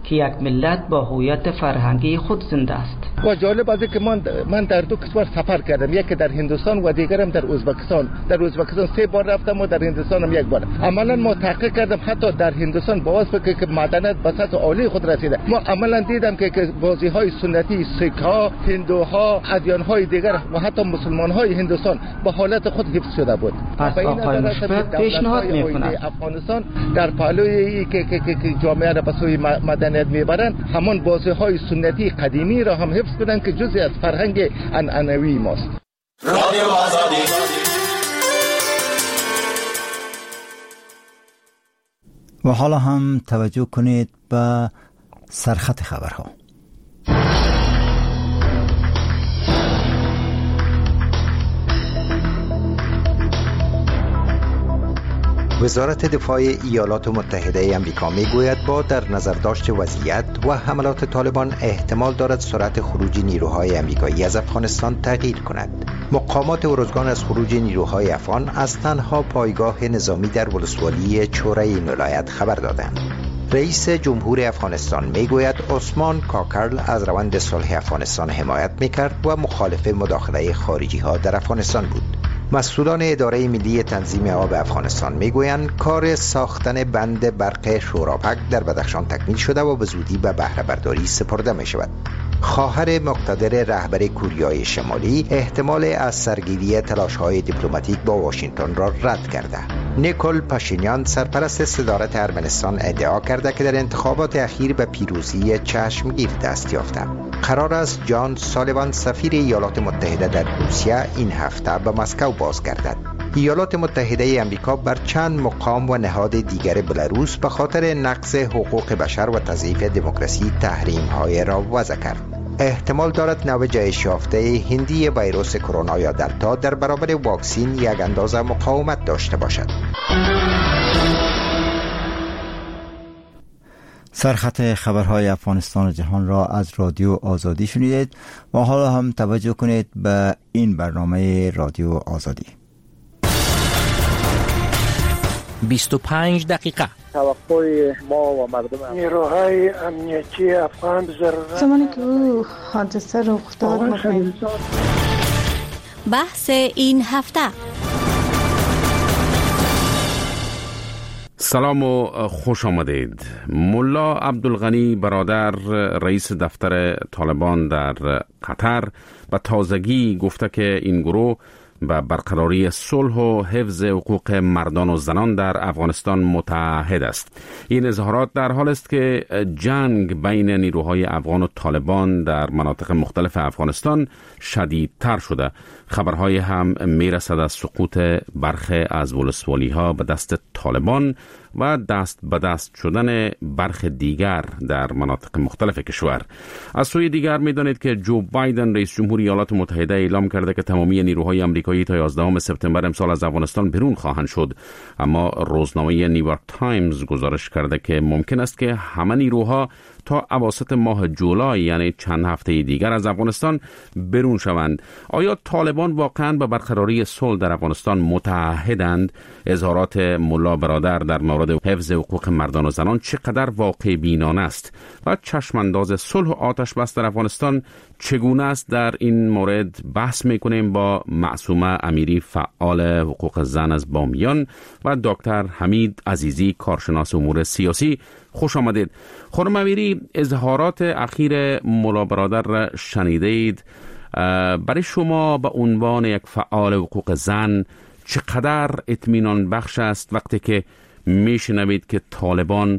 که یک ملت با هویت فرهنگی خود زنده است. و جالب است که من در دو کشور سفر کردم، یکی در هندوستان و دیگرم در ازبکستان. در ازبکستان 3 بار رفتم و در هندوستان هم 1 بار. عملا ما تحقیق کردم حتی در هندوستان باعث بکنه که مدنیت به سطح عالی خود رسیده. ما عملا دیدم که بازی‌های سنتی سیک‌ها، هندوها، ادیان‌های دیگر و حتی مسلمان‌های هندوستان به حالت خود حفظ شده بود. پس آقای مشفق پیشنهاد می‌کند افغانستان در پهلوی که جامعه را به سوی مدنیت میبرند، همان بازی‌های سنتی قدیمی را هم حفظ کنند که جزئی از فرهنگ عنعنوی ماست. رادیو آزادی. و حالا هم توجه کنید به سرخط خبرها. وزارت دفاع ایالات متحده آمریکا میگوید با در نظر داشت وضعیت و حملات طالبان احتمال دارد سرعت خروج نیروهای آمریکایی از افغانستان تغییر کند. مقامات ارزگان از خروج نیروهای افغان از تنها پایگاه نظامی در ولسوالی چوره این ولایت خبر دادند. رئیس جمهور افغانستان میگوید عثمان کاکرل از روند صلح افغانستان حمایت میکرد و مخالف مداخله خارجی ها در افغانستان بود. مسئولان اداره ملی تنظیم آب افغانستان میگویند کار ساختن بند برق شورابک در بدخشان تکمیل شده و به زودی به بهره برداری سپرده می شود. خواهر مقتدر رهبر کوریای شمالی احتمال از سرگیری تلاش‌های دیپلماتیک با واشنگتن را رد کرده. نیکول پاشینیان سرپرست صدارت ارمنستان ادعا کرده که در انتخابات اخیر به پیروزی چشمگیر دست یافته. قرار است جان سالیوان سفیر ایالات متحده در روسیه این هفته به مسکو بازگردد. ایالات متحده آمریکا بر چند مقام و نهاد دیگر بلاروس به خاطر نقض حقوق بشر و تضعیف دموکراسی تحریم‌های را وضع کرد. احتمال دارد نوع جهش یافته هندی ویروس کرونا یا دلتا در برابر واکسین یک اندازه مقاومت داشته باشد. سرخط خبرهای افغانستان و جهان را از رادیو آزادی شنیدید و حالا هم توجه کنید به این برنامه رادیو آزادی. 25 دقیقه توقع ما و مردم نیروهای امنیتی افغان ضرورت زمانی که او حادثه رخ داد بحث این هفته. سلام و خوش آمدید. ملا عبدالغنی برادر رئیس دفتر طالبان در قطر به تازگی گفته که این گروه به برقراری صلح و حفظ حقوق مردان و زنان در افغانستان متحد است. این اظهارات در حال است که جنگ بین نیروهای افغان و طالبان در مناطق مختلف افغانستان شدیدتر شده. خبرهای هم میرسد از سقوط برخی از ولسوالی ها به دست طالبان و دست به دست شدن برخی دیگر در مناطق مختلف کشور. از سوی دیگر میدانید که جو بایدن رئیس جمهور ایالات متحده اعلام کرده که تمامی نیروهای آمریکایی تا 11 سپتامبر امسال از افغانستان بیرون خواهند شد، اما روزنامه نیویورک تایمز گزارش کرده که ممکن است که همه نیروها تا اواسط ماه جولای یعنی چند هفته دیگر از افغانستان بیرون شوند. آیا طالبان واقعا به برقراری صلح در افغانستان متحدند؟ اظهارات ملا برادر در مورد حفظ حقوق مردان و زنان چقدر واقع بینانه است و چشمانداز صلح و آتش بس در افغانستان چگونه است؟ در این مورد بحث میکنیم با معصومه امیری فعال حقوق زن از بامیان و دکتر حمید عزیزی کارشناس امور سیاسی. خوش آمدید. خانم امیری، اظهارات اخیر ملا برادر را شنیده اید. برای شما به عنوان یک فعال حقوق زن چقدر اطمینان بخش است وقتی که میشنوید که طالبان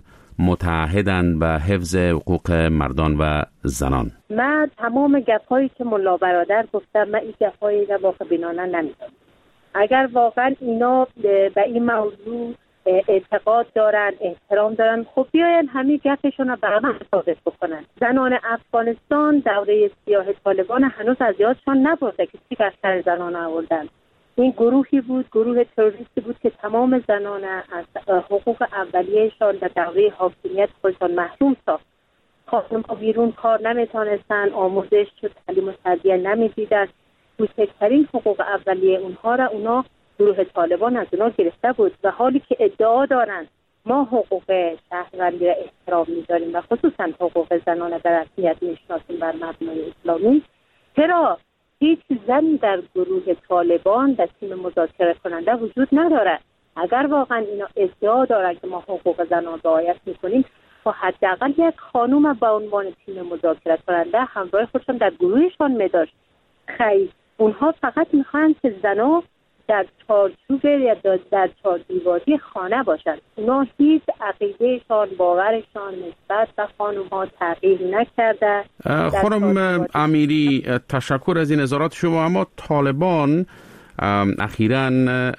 متحدند به حفظ حقوق مردان و زنان؟ من تمام گپ‌هایی که ملا برادر گفتم، من این گپ‌هایی را واقع بینانه نمی‌دونم. اگر واقعا اینا به این موضوع اعتقاد دارن، احترام دارن، خب بیاین همین گپشون رو به عمل ثابت بکنن. زنان افغانستان دوره سیاه طالبان هنوز از یادشان نبرده که چی بستر زنان آوردن. این گروهی بود، گروه تروریستی بود که تمام زنان از حقوق اولیه‌شان در دوره حاکمیت خودشان محروم ساخت. خانم‌ها بیرون کار نمیتونستن، آموزش و تعلیم و تربیت نمیدیدن. کوچکترین حقوق اولیه اونها را گروه طالبان از اونا گرفته بود و حالی که ادعا دارن ما حقوق شهروندی را احترام می‌داریم و خصوصا حقوق زنان را به رسمیت می‌شناسیم بر مبنای اسلامی، چرا هیچ زنی در گروه طالبان در تیم مذاکره کننده وجود ندارد؟ اگر واقعا اینا ادعا دارند که ما حقوق زنان رعایت می‌کنیم، خب حداقل یک خانم به عنوان تیم مذاکره کننده همراه خودشان در گروهشان می‌داشت. خیر، اونها فقط می‌خواهند که زنان در چارچوب یا در چارچوبی خانه باشند. اونا هیچ عقیدهشان، باورشان نسبت به خانم‌ها تغییر نکرده. خانم امیری، تشکر از این نظارات شما. اما طالبان اخیراً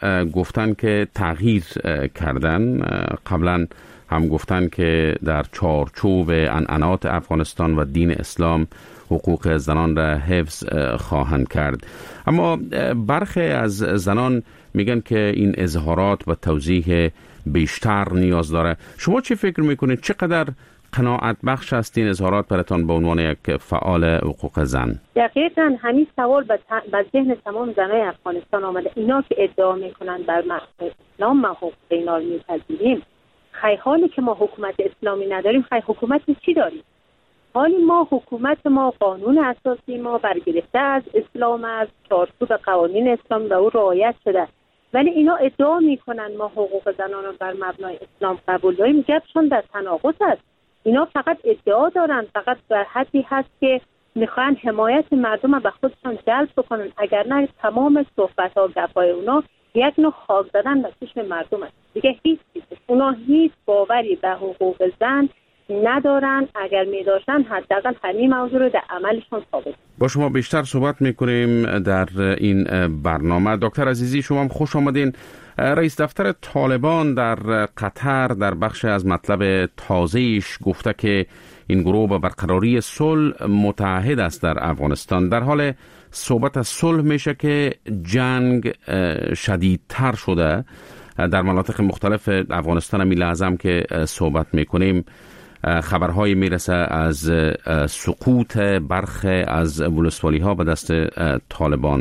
گفتن که تغییر کردن. قبلا هم گفتن که در چارچوب عنعنات افغانستان و دین اسلام حقوق زنان را حفظ خواهند کرد، اما برخی از زنان میگن که این اظهارات و توضیح بیشتر نیاز داره. شما چی فکر میکنید؟ چقدر قناعت بخش است این اظهارات براتان به عنوان یک فعال حقوق زن؟ دقیقاً همین سوال به ذهن تمام زنای افغانستان آمده. اینا که ادعا میکنن بر مبنای اسلام ما حقوق اینا رو میپذیریم، خیلی حالی که ما حکومت اسلامی نداریم، خیلی حکومت چی داریم؟ حالی ما حکومت ما، قانون اساسی ما برگرفته از اسلام، از چارچوب قوانین اسلام و او رعایت شده، ولی اینا ادعا میکنن ما حقوق زنان رو بر مبنای اسلام قبول داریم. گپشون در تناقض است. اینا فقط ادعا دارن، فقط در حدی هست که میخوان حمایت مردم رو به خودشان جلب بکنن، اگر نه تمام صحبت ها گپای اونا یک نوع خاک زدن به چشم مردم است. دیگه هیچ چیز اونا هیچ باوری به حقوق زن ندارن. اگر می داشتن حداقل همین موضوع رو در عملشون ثابت. با شما بیشتر صحبت میکنیم در این برنامه. دکتر عزیزی، شما هم خوش آمدین. رئیس دفتر طالبان در قطر در بخش از مطلب تازه‌ایش گفته که این گروه به برقراری صلح متعهد است در افغانستان. در حال صحبت از صلح میشه که جنگ شدیدتر شده در مناطق مختلف افغانستان. می لازم که صحبت میکنیم خبرهای میرسه از سقوط برخی از ولسوالی ها به دست طالبان.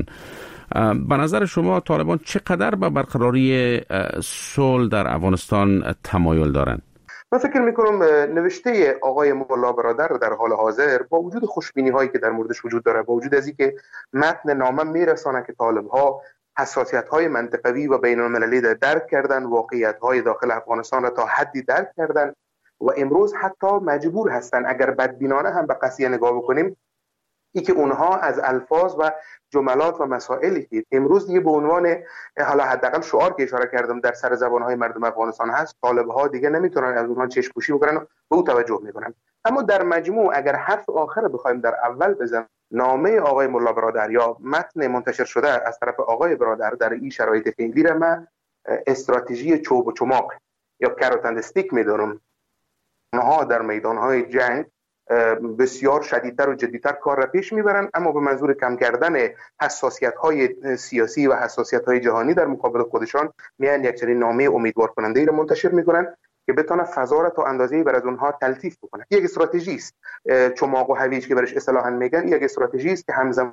به نظر شما طالبان چقدر به برقراری صلح در افغانستان تمایل دارند؟ من فکر میکنم نوشته آقای مولا برادر در حال حاضر با وجود خوشبینی هایی که در موردش وجود داره، با وجود از اینکه متن نامه میرسانه که طالب ها حساسیت های منطقوی و بین المللی را درک کردن، واقعیت های داخل افغانستان را تا حدی درک کردن و امروز حتی مجبور هستن، اگر بدبینانه هم به قضیه نگاه بکنیم، ای که اونها از الفاظ و جملات و مسائلی که امروز دیگه به عنوان حالا حداقل شعار که اشاره کردم در سر زبانهای مردم افغانستان هست، طالب‌ها دیگه نمیتونن از اونها چشم پوشی بکنن و به او توجه میکنن. اما در مجموع اگر حرف آخر بخوایم در اول بزنیم، نامه آقای مولا برادر یا متن منتشر شده از طرف آقای برادر در این شرایط فعلی را من استراتژی چوب و چماق یا کاروت اند استیک میدونم. اونها در میدانهای جنگ بسیار شدیدتر و جدیتر کار را پیش میبرن، اما به منظور کم کردن حساسیت‌های سیاسی و حساسیت‌های جهانی در مقابل خودشان میان یک چنین نامه امیدوار کننده ای را منتشر میکنن که بتونه فضا را تا اندازه‌ای بر از اونها تلطیف بکنه. یک استراتژی است، چماق و هویج که برش اصطلاحاً میگن، یک استراتژی است که همزمان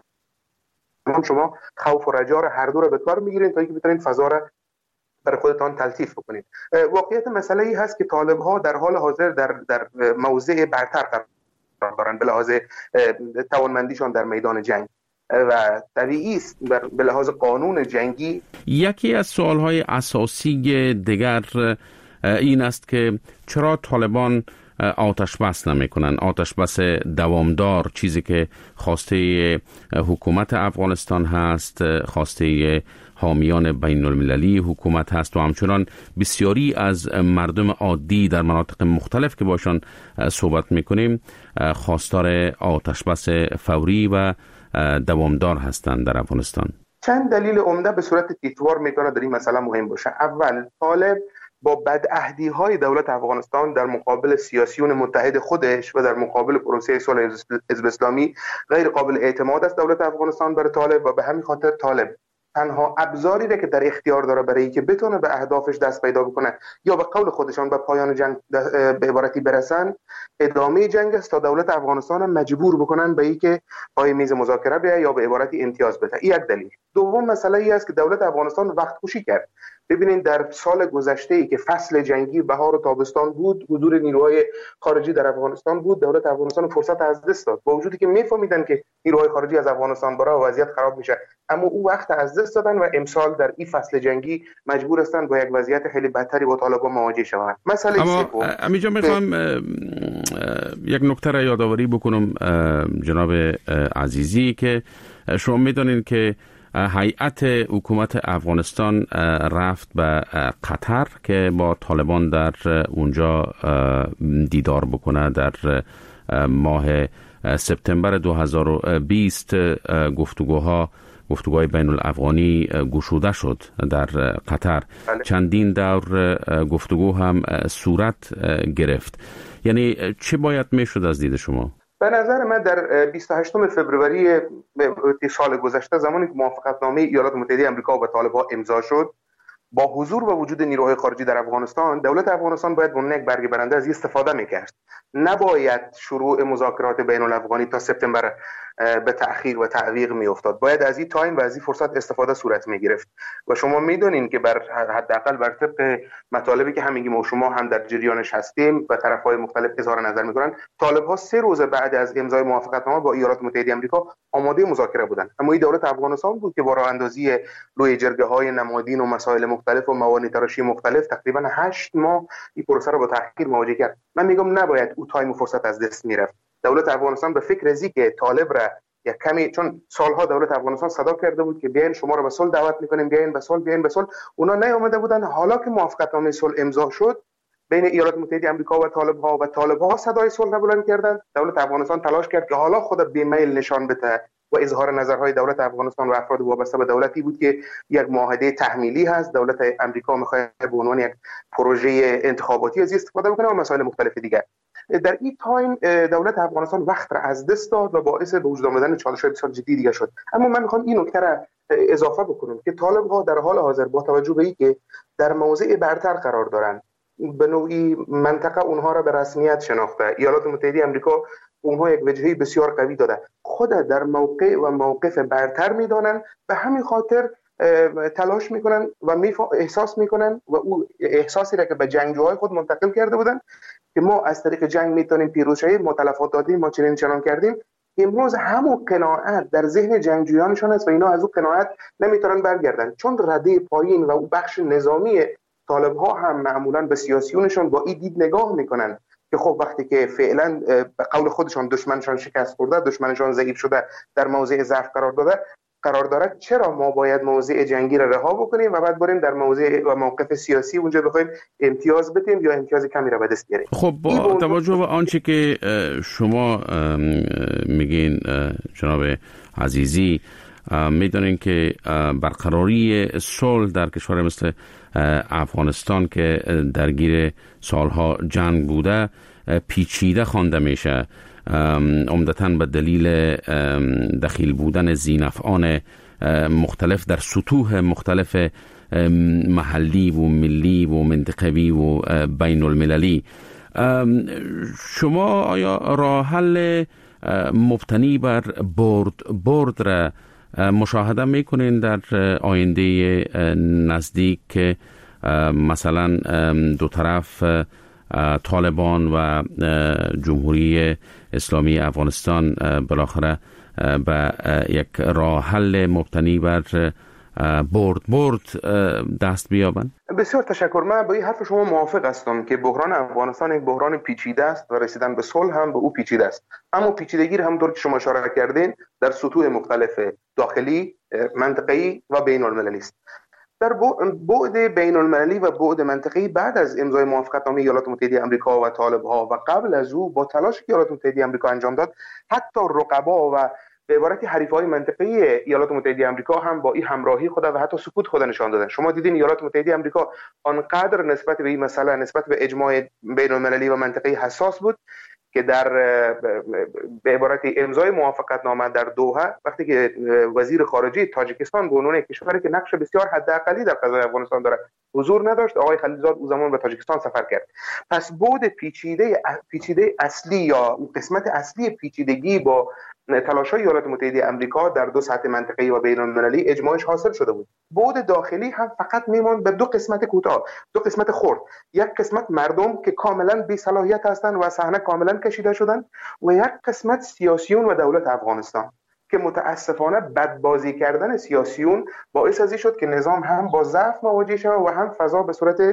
شما خوف و رجا را هر دو را به کار میگیرین تا اینکه بتونین فضا را برای خودتان تلطیف بکنید. واقعیت مسئله ای هست که طالب‌ها در حال حاضر در موضع برتر قرار دارن به لحاظ توانمندیشان در میدان جنگ و طبیعی است به لحاظ قانون جنگی. یکی از سوالهای اساسی دیگر این است که چرا طالبان آتش بس نمی کنن، آتش بس دوامدار، چیزی که خواسته حکومت افغانستان هست، خواسته حامیان بین المللی حکومت هست و همچنان بسیاری از مردم عادی در مناطق مختلف که باشان صحبت میکنیم خواستار آتش بس فوری و دوامدار هستند در افغانستان. چند دلیل عمده به صورت تیتوار میتونه در این مسئله مهم باشه. اول، طالب با بدعهدی های دولت افغانستان در مقابل سیاسیون متحد خودش و در مقابل پروسه صلح حزب اسلامی غیر قابل اعتماد است دولت افغانستان برای طالب و به همین خاطر طالب تنها ابزاری را که در اختیار داره برای اینکه بتونه به اهدافش دست پیدا بکنه یا به قول خودشان به پایان جنگ به عبارتی برسن، ادامه جنگ است تا دولت افغانستان مجبور بکنن به اینکه پای میز مذاکره بیاید یا به عبارتی امتیاز بده. این یک دلیل. دوم مسئله ای است که دولت افغانستان وقت کشی کرد. ببینید در سال گذشته ای که فصل جنگی بهار و تابستان بود، حضور نیروهای خارجی در افغانستان بود، دولت افغانستان فرصت از دست داد، با وجودی که میفهمیدن که نیروهای خارجی از افغانستان برای وضعیت خراب میشه، اما او وقت از دست دادن و امسال در این فصل جنگی مجبور هستند با یک وضعیت خیلی بدتری با طالبان مواجه شوند. مسئله اما امیجا میخوام یک نکته را یادآوری بکنم جناب عزیزی که شما میدونین که هیئت حکومت افغانستان رفت به قطر که با طالبان در اونجا دیدار بکنه. در ماه سپتامبر 2020 گفتگوهای بین الافغانی گشوده شد در قطر. چندین دور گفتگو هم صورت گرفت. یعنی چه باید میشد از دید شما؟ به نظر من در 28 فوریه سال گذشته، زمانی که موافقتنامه ایالات متحده آمریکا و طالبان امضا شد، با حضور و وجود نیروهای خارجی در افغانستان، دولت افغانستان باید به عنوان یک برگ برنده از استفاده میکرد. نباید شروع مذاکرات بین الافغانی تا سپتامبر به تأخیر و تعویق میافتاد. باید از این تایم و از این فرصت استفاده صورت میگرفت. و شما میدونین که حداقل بر طبق مطالبی که همگی ما و شما هم در جریانش هستیم و طرفهای مختلف اظهار نظر میکنن، طالب‌ها 3 روز بعد از امضای موافقتنامه با ایالات متحده آمریکا آماده مذاکره بودند، اما این دولت افغانستان بود که با راه اندازی روی جرگه‌های نمادین و مسائل مختلف و موانع تراشی مختلف تقریبا 8 ماه این پروسه را با تأخیر مواجه کرد. من میگم نباید او تایم و فرصت از دست میرفت. دولت افغانستان به فکر ازی که طالب را یک کمی، چون سالها دولت افغانستان صدا کرده بود که بیاین شما را به صلح دعوت میکنیم، بیاین به صلح، اونا نیامده بودن. حالا که موافقتنامه صلح امضا شد بین ایالات متحده آمریکا و طالب‌ها صدای صلح را بلند کردند، دولت افغانستان تلاش کرد که حالا خود بیمیل نشان بده و اظهار نظرهای دولت افغانستان و افراد وابسته به دولتی بود که یک معاهده تحمیلی هست، دولت آمریکا می‌خواد به عنوان یک پروژه انتخاباتی از استفاده بکنه و مسائل مختلف دیگر. در این تایم دولت افغانستان وقت را از دست داد و باعث به وجود آمدن چالش‌های بسیار جدی دیگر شد. اما من می‌خوام این نکته را اضافه بکنم که طالب‌ها در حال حاضر با توجه به اینکه در موضع برتر قرار دارند، به نوعی منطقه اونها را به رسمیت شناخته، ایالات متحده آمریکا اونها یک وجهه بسیار قوی داده، خود در موقع و موقف برتر میدانن، به همین خاطر تلاش میکنن و احساس میکنن و او احساسی را که به جنگجوهای خود منتقل کرده بودن که ما از طریق جنگ میتونیم پیروز شویم، ما تلفات دادیم، ما چنان کردیم. امروز همون قناعت در ذهن جنگجویانشان است و اینا از اون قناعت نمیتونن برگردن، چون رده پایین و اون بخش نظامی طالب‌ها هم معمولاً به سیاسیونشان با این دید نگاه میکنن که خب وقتی که فعلا به قول خودشان دشمنشان شکست خورده، دشمنشان ضعیف شده، در موضع ضعف قرار دارد، چرا ما باید موضع جنگی را رها بکنیم و بعد بریم در موضع و موقف سیاسی اونجا بخوایم امتیاز بدیم یا امتیاز کمی را به دست بیاریم. خب با توجه به آنچه که شما میگین جناب عزیزی، میدونین که برقراری صلح در کشور مثل افغانستان که درگیر سالها جنگ بوده پیچیده خوانده میشه، عمدتاً به دلیل دخیل بودن ذی‌نفعان مختلف در سطوح مختلف محلی و ملی و منطقوی و بین المللی. شما آیا راه حل مبتنی بر برد را مشاهده میکنین در آینده نزدیک که مثلا دو طرف طالبان و جمهوری اسلامی افغانستان بالاخره به یک راه حل مبتنی بر برد دست بیابند؟ بسیار تشکر. من با این حرف شما موافق هستم که بحران افغانستان یک بحران پیچیده است و رسیدن به صلح هم به او پیچیده است، اما پیچیدگی هم طور که شما اشاره کردین در سطوح مختلف داخلی، منطقه‌ای و بین المللی است. در بعد بین المللی و بعد منطقه‌ای بعد از امضای موافقتنامه ایالات متحده آمریکا و طالب‌ها و قبل از او با تلاش که ایالات متحده آمریکا انجام داد، حتی رقبا و به عبارتی حریفای منطقه‌ای ایالات متحده آمریکا هم با این همراهی خود و حتی سکوت خود نشان دادن. شما دیدین ایالات متحده آمریکا آنقدر نسبت به این مسئله، نسبت به اجماع بین المللی و منطقه‌ای حساس بود که در به عبارت امضای موافقتنامه در دوحه وقتی که وزیر خارجه تاجیکستان به عنوان کشوری که نقش بسیار حداقلی در قضای افغانستان داره حضور نداشت، آقای خلیلزاد او زمان به تاجیکستان سفر کرد. پس بود پیچیده اصلی یا قسمت اصلی پیچیدگی با تلاش‌های ایالات متحده آمریکا در دو سطح منطقه‌ای و بین‌المللی اجماعش حاصل شده بود. بود داخلی هم فقط میموند به دو قسمت کوتاه، دو قسمت خرد. یک قسمت مردم که کاملا بی صلاحیت هستند و صحنه کاملا کشیده شدن و یک قسمت سیاسیون و دولت افغانستان که متاسفانه بدبازی کردن سیاسیون باعث ازی شد که نظام هم با ضعف مواجه شود و هم فضا به صورت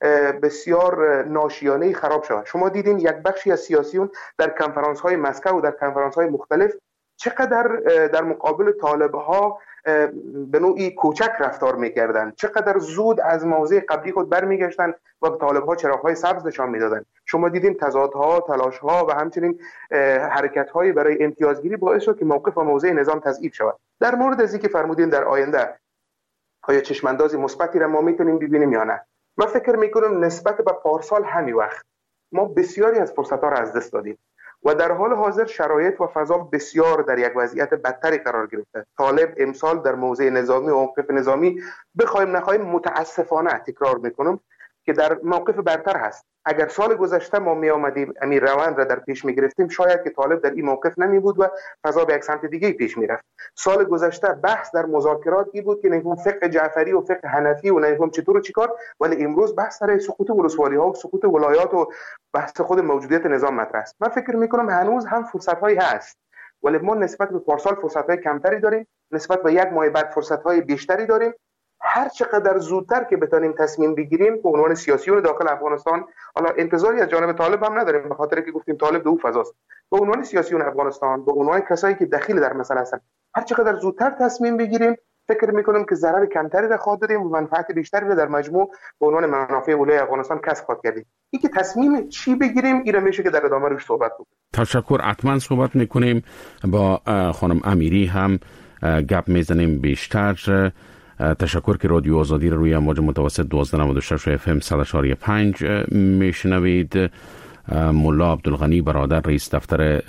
بسیار ناشیانه‌ای خراب شود. شما دیدین یک بخشی از سیاسیون در کنفرانس‌های مسکو و در کنفرانس‌های مختلف چقدر در مقابل طالب‌ها به نوعی کوچک رفتار می‌کردند، چقدر زود از موضع قبلی خود برمیگشتند و به طالب‌ها چراغ‌های سبز نشان می‌دادند. شما دیدین تضادها، تلاش‌ها و همچنین حرکت‌های برای امتیازگیری باعث شد که موقف و موضع نظام تضعیف شود. در مورد از اینکه فرمودین در آینده آیا چشماندازی مثبتی را ما می‌تونیم ببینیم یا نه، من فکر می‌کنم نسبت به پارسال همین وقت ما بسیاری از فرصت‌ها را از دست دادیم و در حال حاضر شرایط و فضا بسیار در یک وضعیت بدتری قرار گرفته. طالب امسال در موضع نظامی و موقف نظامی بخوایم نخوایم متاسفانه تکرار میکنم که در موقف برتر هست. اگر سال گذشته ما می آمدیم امیر روند را در پیش می گرفتیم شاید که طالب در این موقف نمی بود و فضا به یک سمت دیگه پیش می رفت. سال گذشته بحث در مذاکرات ای بود که نمی‌فهم فقه جعفری و فقه حنفی و نمی‌فهم چطور و چیکار، ولی امروز بحث در سقوط ولسوالی ها و سقوط ولایات و بحث خود موجودیت نظام مطرح است. من فکر می کنم هنوز هم فرصت هایی هست، ولی ما نسبت به پارسال فرصت های کمتری داریم، نسبت به یک ماه بعد فرصت های بیشتری داریم. هر چقدر زودتر که بتونیم تصمیم بگیریم به عنوان سیاسیون داخل افغانستان، حالا انتظاری از جانب طالب هم نداریم به خاطر که گفتیم طالب دو فضاست، به عنوان سیاسیون افغانستان، به عنوان کسایی که دخیل در مسئله هستن، هر چقدر زودتر تصمیم بگیریم فکر میکنم که ضرر کمتری را خواهد دادیم و منفعت بیشتری را در مجموع به عنوان منافع اولای افغانستان کسب خواهد کردیم. این که تصمیم چی بگیریم این میشه که در ادامه روش صحبت کنیم. تشکر. حتما صحبت میکنیم با خانم امیری هم گپ میزنیم بیشتر. تشکر که رادیو آزادی رو روی امواج متوسط 1296 FM 100.5 میشنوید. ملا عبدالغنی برادر رئیس دفتر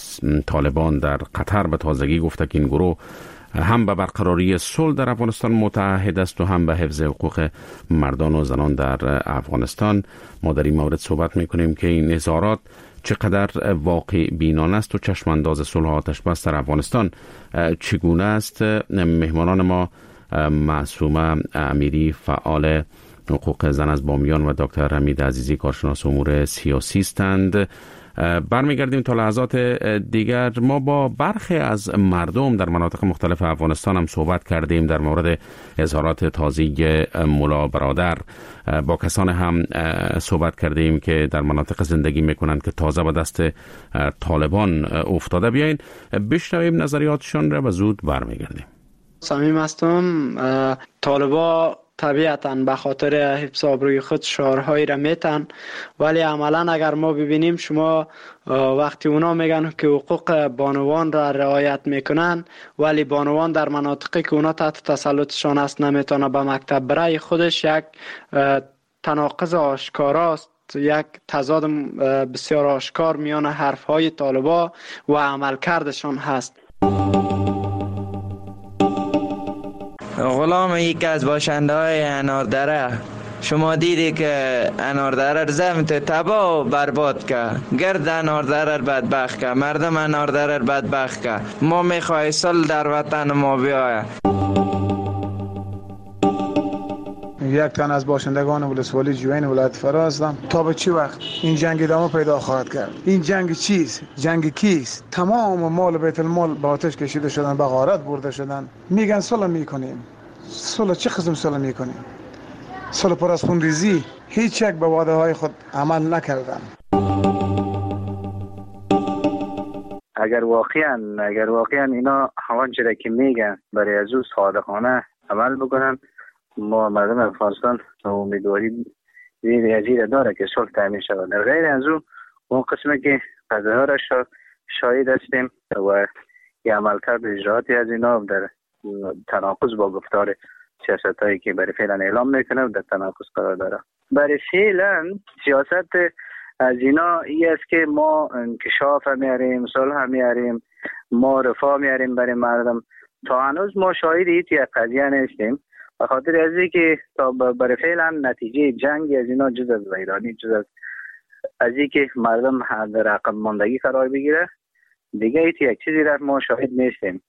طالبان در قطر به تازگی گفته که این گروه هم به برقراری صلح در افغانستان متحد است و هم به حفظ حقوق مردان و زنان در افغانستان. ما در این مورد صحبت میکنیم که این اظهارات چقدر واقع بینانه است و چشمانداز صلح و آتش بس در افغانستان چگونه است. مهمانان ما معصومه امیری فعال حقوق زن از بامیان و دکتر حمید عزیزی کارشناس امور سیاسی هستند. برمیگردیم تا لحظات دیگر. ما با برخی از مردم در مناطق مختلف افغانستان هم صحبت کردیم در مورد اظهارات تازه ملا برادر. با کسان هم صحبت کردیم که در مناطق زندگی میکنند که تازه به دست طالبان افتاده. بیاین بشنویم نظریاتشان را و زود برمیگردیم. صمیم هستم. طالبا طبیعتاً به خاطر حفظ آبروی خود شعارهایی را میتن، ولی عملاً اگر ما ببینیم شما وقتی اونا میگن که حقوق بانوان را رعایت میکنن، ولی بانوان در مناطقی که اونا تحت تسلطشان است نمیتونه به مکتب برای خودش یک تناقض آشکاراست، یک تضاد بسیار آشکار میان حرفهای طالبا و عملکردشان هست. غلام یکی از باشنده های اناردره، شما دیدی که اناردره رو زمت تبا و برباد که گرد اناردره رو بدبخت که مردم اناردره رو بدبخت که ما میخواه صلح در وطن ما بیایه. یک تن از باشندگان ولسوالی جوین ولایت فرا هستم. تا به چی وقت این جنگ ادامه پیدا خواهد کرد؟ این جنگ چیست؟ جنگ کیست؟ تمام مال بیت المال به آتش کشیده شدن، به غارت برده شدن. میگن صلح میکنیم. صلح چه قسم صلح میکنیم؟ صلح پر از خونریزی. هیچ یک به وعده های خود عمل نکردن. اگر واقعا اینا همان چیزی که میگن برای از او صادقانه عمل بکنن، ما مردم افغانستان امیدواری زیر داره که صلح تامین شود. در غیر از اون قسمی که قضاها را شاهد هستیم و یه عملکرد اجراعاتی از اینا در تناقض با گفتار سیاست هایی که برای فعلا اعلام میکنه و در تناقض قرار داره. برای فعلا سیاست از اینا این است که ما انکشاف میاریم، صلح میاریم، ما رفاه میاریم برای مردم. تا هنوز ما شاهد یک قضیه نیستیم، به خاطر از اینکه تا برای فعلا نتیجه جنگ از اینا جز از ویرانی، جز از اینکه مردم در عقب ماندگی قرار بگیره، دیگه یک چیزی را ما شاهد نیستیم.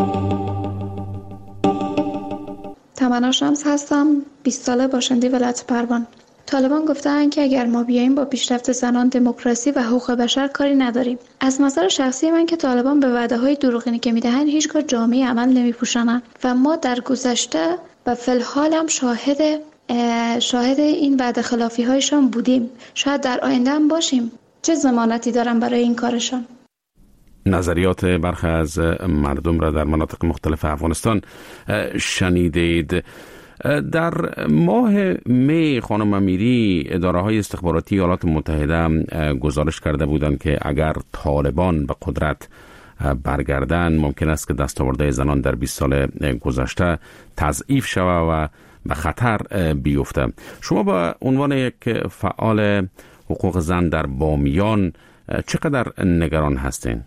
تمنا شمس هستم، 20 ساله، باشنده ولایت پروان. طالبان گفتن که اگر ما بیاییم با پیشرفت زنان، دموکراسی و حقوق بشر کاری نداریم. از نظر شخصی من که طالبان به وعده‌های دروغینی که میدهند هیچگاه جامعه عمل نمیپوشانند و ما در گذشته و فی الحال هم شاهد این وعده خلافی هایشان بودیم. شاید در آینده هم باشیم. چه ضمانتی دارم برای این کارشان؟ نظریات برخی از مردم را در مناطق مختلف افغانستان شنیدید. در ماه می خانم امیری اداره‌های استخباراتی ایالات متحده گزارش کرده بودند که اگر طالبان به قدرت برگردند ممکن است که دستاوردهای زنان در 20 سال گذشته تضعیف شود و به خطر بیفته. شما به عنوان یک فعال حقوق زن در بامیان چقدر نگران هستین؟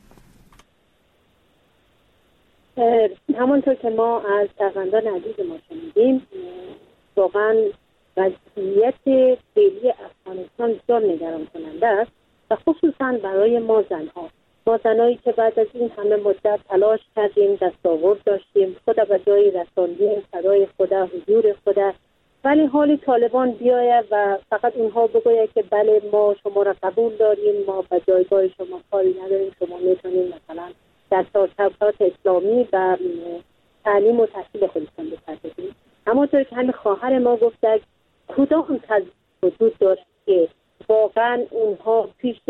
همانطور که ما از شنوندگان عزیز ما شنیدیم، واقعا وضعیت فعلی افغانستان بسیار نگران کننده است و خصوصا برای ما زنهایی که بعد از این همه مدت تلاش کردیم، دستاورد داشتیم، خود به جای رساندیم صدای خود، حضور خود، ولی حالی طالبان بیاید و فقط اونها بگوید که بله ما شما را قبول داریم، ما به جایگاه شما کاری نداریم، شما میتونید مثلا در تحصیلات اسلامی و تعلیم و تحصیل خودتان بپردازید. اما طور که همین خواهر ما گفته کدام وجود داشت که واقعا اونها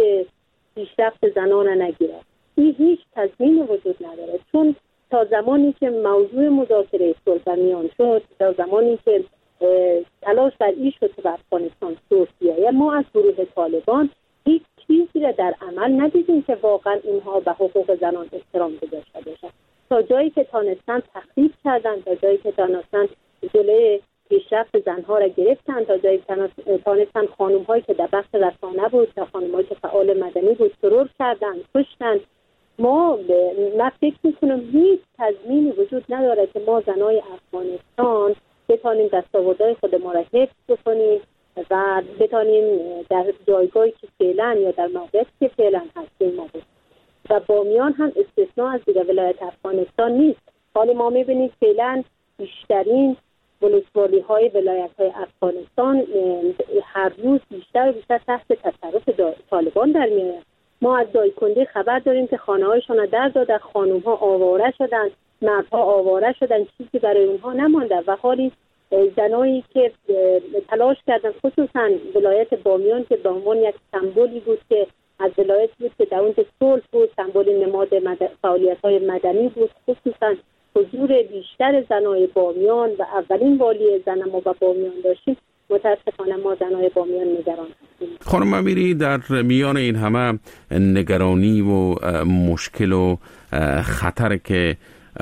پیشرفت زنان نگیرد. این هیچ تضمین وجود نداره، چون تا زمانی که موضوع مذاکره صلح میان شد، تا زمانی که تلاش بر این شد که به افغانستان صلح بیاید، ما از گروه طالبان هیچ چیزی را در عمل ندیدیم که واقعا اینها به حقوق زنان احترام گذاشته باشند. تا جایی که تانستن تخریب کردن، تا جایی که تانستن جلوی پیشرفت زنها را گرفتن، تا جایی که تانستن خانم‌هایی که در بخش رسانه بود، تا خانم‌هایی که فعال مدنی بود ترور کردن، کشتن. ما فکر می‌کنم هیچ تضمینی وجود نداره که ما زنای افغانستان بتانیم دستاوردهای خود ما را حفظ بکنیم و بتانیم در جایگاهی که فعلا یا در موقعیتی که فعلا هستیم ما بود. و بامیان هم استثناء از دیگر ولایت افغانستان نیست. حالا ما می‌بینید فعلا بیشترین ولسوالی‌های ولایت‌های افغانستان هر روز بیشتر و بیشتر تحت تصرف طالبان در می‌آید. ما از دایکنده خبر داریم که خانه‌هایشان را در دادن، خانم‌ها آواره شدند، مردها آواره شدند، چیزی برای اونها نمانده و حالی زنایی که تلاش کردن، خصوصا ولایت بامیان که به عنوان یک سمبولی بود که از ولایت بود که در اونجا صلح بود، سمبول نماد فعالیت‌های مدنی بود، خصوصا حضور بیشتر زنای بامیان و اولین والی زن ما به بامیان داشتیم. متاسفانه ما زنای بامیان نگران هستیم. خانم امیری، در میان این همه نگرانی و مشکل و خطر که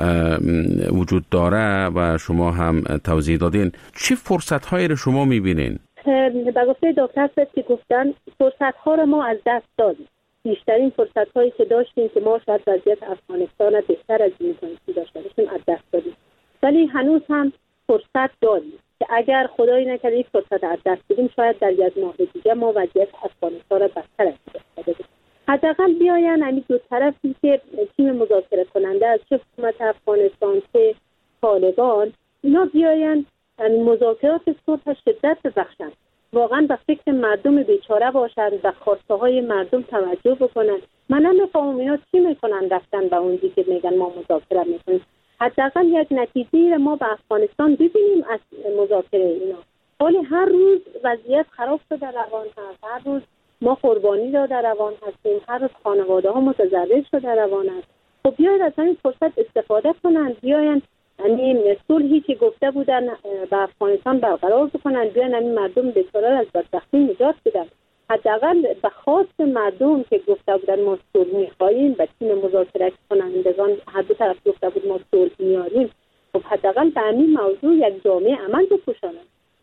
وجود داره و شما هم توضیح دادین، چه فرصت‌هایی رو شما می‌بینین؟ به گفته دکتر که گفتن فرصت‌ها رو ما از دست دادیم. بیشترین فرصت‌هایی که داشتیم که ما شاید وضعیت افغانستان بهتر از این داشته باشیم از دست دادیم. ولی هنوز هم فرصت داریم که اگر خدایی نکرده یک فرصت از دست بدیم، شاید در یک ماه دیگه ما وضعیت افغانستان را بدتر از این بدیم. حداقل بیاین همین دو طرفی که تیم مذاکره کننده از چه حکومت افغانستان چه طالبان، اینا بیاین مذاکرات صلح شدت ببخشند، واقعا به فکر مردم بیچاره باشند و خواسته های مردم توجه بکنند. من نمیفهمم اینا چی میکنن رفتن به اونجایی که میگن ما مذاکره میکنیم. حداقل یک نتیجه ما به افغانستان ببینیم از مذاکره اینا. ولی هر روز وضعیت خراب شده روان هست، هر روز ما قربانی داده روان هستیم، هر روز خانواده ها متضرر شده روان است. خب بیاید از این فرصت استفاده کنند، بیاین این صلحی که گفته بودن به افغانستان برقرار بکنن، بیان این مردم بیچاره از بدبختی نجات بدن. حداقل به خواست مردم که گفته بودن ما صلح می‌خوایم، به تیم مذاکره کنندگان هر دو طرف گفته بود ما صلح میاریم، خب حداقل به این موضوع یک جامعه عمل بپوشانند.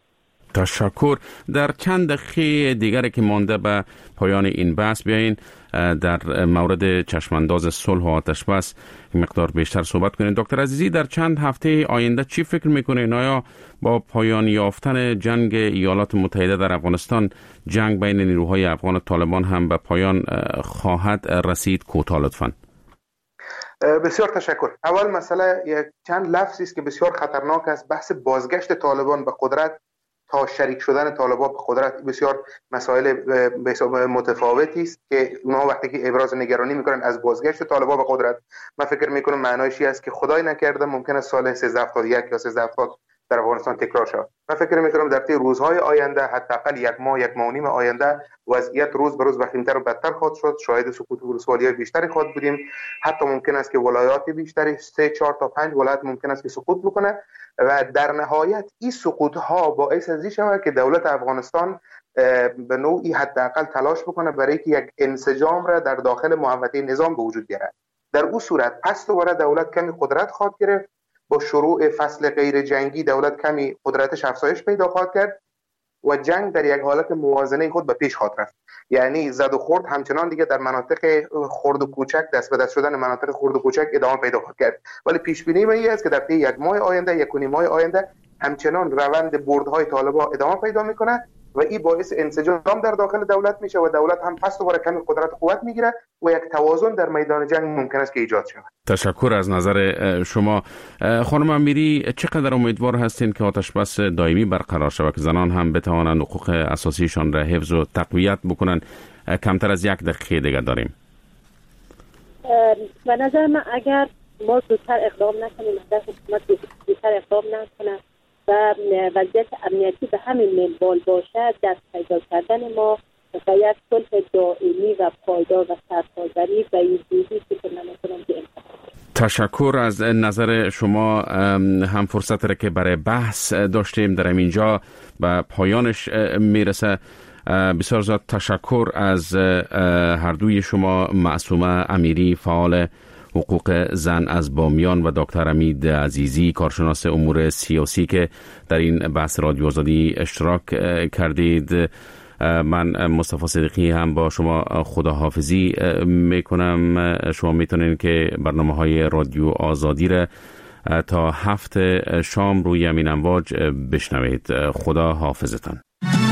تشکر. در چند دقیقه دیگری که مانده به پایان این بحث بیاین در مورد چشمانداز صلح و آتشبس مقدار بیشتر صحبت کنید. دکتر عزیزی، در چند هفته آینده چی فکر میکنین؟ آیا با پایان یافتن جنگ ایالات متحده در افغانستان جنگ بین نیروهای افغان و طالبان هم به پایان خواهد رسید؟ کوتاه لطفاً. بسیار تشکر. اول مسئله یک چند لفظی است که بسیار خطرناک است، بحث بازگشت طالبان به قدرت تا شریک شدن طالبان به قدرت. بسیار مسائل متفاوتی است که اونها وقتی که ابراز نگرانی میکنن از بازگشت طالبان به قدرت، من فکر میکنم معنایش است که خدای نکرده ممکن است سال 1371 یا 1370 در افغانستان تکرار شود. من فکر میکنم در طی روزهای آینده، حداقل یک ماه و نیم آینده، وضعیت روز به روز وخیمتر و بدتر خواهد شد. شاهد سقوط ولسوالی‌های بیشتری خواهد بودیم. حتی ممکن است که ولایات بیشتری 3 4 تا 5 ولایت ممکن است که سقوط بکنه و در نهایت این سقوط ها باعث از این شود که دولت افغانستان به نوعی حداقل تلاش بکنه برای که یک انسجام را در داخل محوطه نظام به وجود بیاره. در اون صورت پس دوباره دولت کمی قدرت خواهد گرفت. با شروع فصل غیر جنگی دولت کمی قدرتش افزایش پیدا خواهد کرد و جنگ در یک حالت موازنه خود به پیش خواهد رفت. یعنی زد و خورد همچنان دیگه در مناطق خرد و کوچک، دست به دست شدن مناطق خرد و کوچک ادامه پیدا خواهد کرد. ولی پیش بینی من این است که در طی یک ماه آینده، یک و نیم ماه آینده، همچنان روند بردهای طالبان ادامه پیدا میکنه و این باعث انسجام در داخل دولت میشه و دولت هم پس دوباره کمی قدرت قوت میگیره و یک توازن در میدان جنگ ممکن است که ایجاد شود. تشکر از نظر شما. خانم امیری، چقدر امیدوار هستین که آتشبس دائمی برقرار شود که زنان هم بتوانند حقوق اساسیشان را حفظ و تقویت بکنن؟ کمتر از 1 دقیقه دیگه داریم. به نظر من اگر ما زودتر اقدام نکنیم، اگر حکومت زودتر اقدام نکنه و وضعیت امنیتی به همین منوال باشد، دست پیدا کردن ما و یک صلح دائمی و پایدار و سرتاسری و این چیزی که من می‌کنم که تشکر از نظر شما. هم فرصت را که برای بحث داشتیم در اینجا به پایانش میرسه. بسیار زیاد تشکر از هر دوی شما، معصومه امیری، فعال حقوق زن از بامیان، و دکتر حمید عزیزی، کارشناس امور سیاسی که در این بحث رادیو آزادی اشتراک کردید. من مصطفی صدیقی هم با شما خداحافظی میکنم. شما میتونین که برنامه‌های رادیو آزادی را تا 7 شام روی همین امواج بشنوید. خدا حافظتان.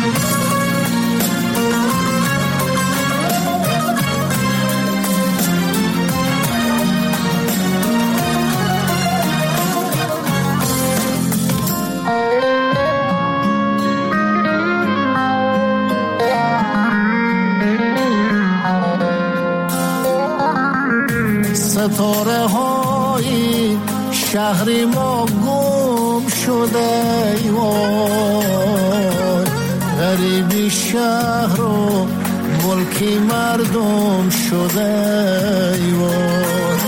ستاره های شهر ما گم شده ایوان، غریبی شهر و ملکی مردم شده ایوان،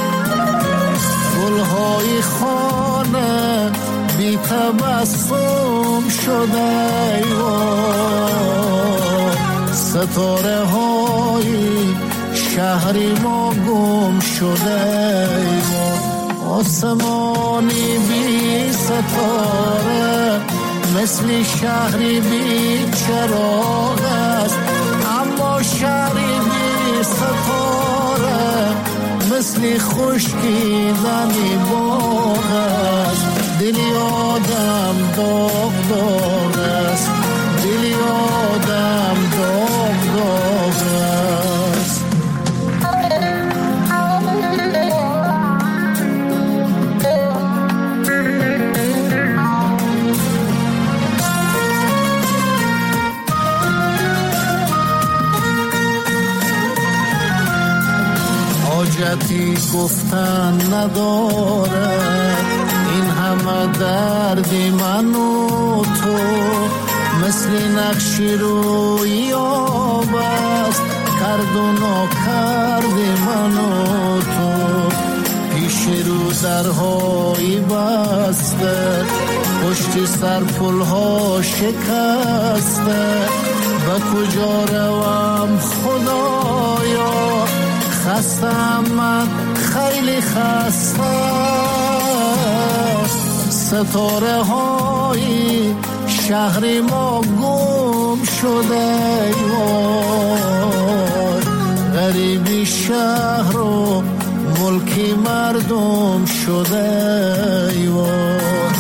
گلهای خانه بی تبسم شده ایوان، ستاره های شهری ما گم شده آسمانی بی ستاره مثل شهری بی چراغ است، اما شهری بی ستاره مثل خشکیدنی باغ است. دلی آدم داغ داغ است، دلی آدم داغ داغ است. حاجتی گفتن نداره این همه دردی من و تو، مثل نقشی روی آب است کرد و ناکردی من و تو، پیش رو درهایی بسته پشت سر پلها شکسته، به کجا روم خدایا خستم من خیلی خسته. ستاره های شهر ما گم شده وای غریبی شهر و ملکی مردم شده وای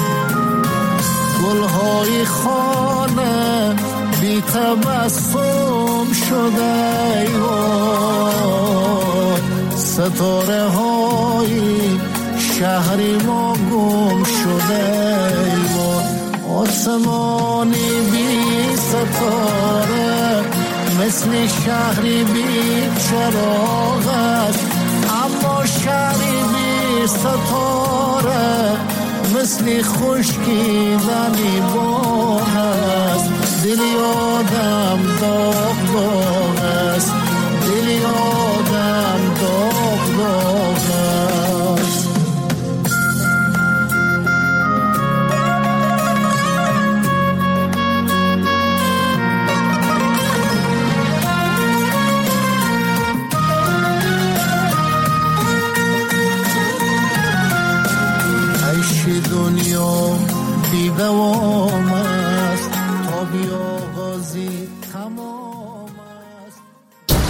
گلهای خانه بی تبسم شده وای ستاره های شهری ما گم شده وای آسمانی بی ستاره مثل شهری بی چراغ است اما شهری بی ستاره مثل خشکی زنی بار است دلی آدم داغ داغ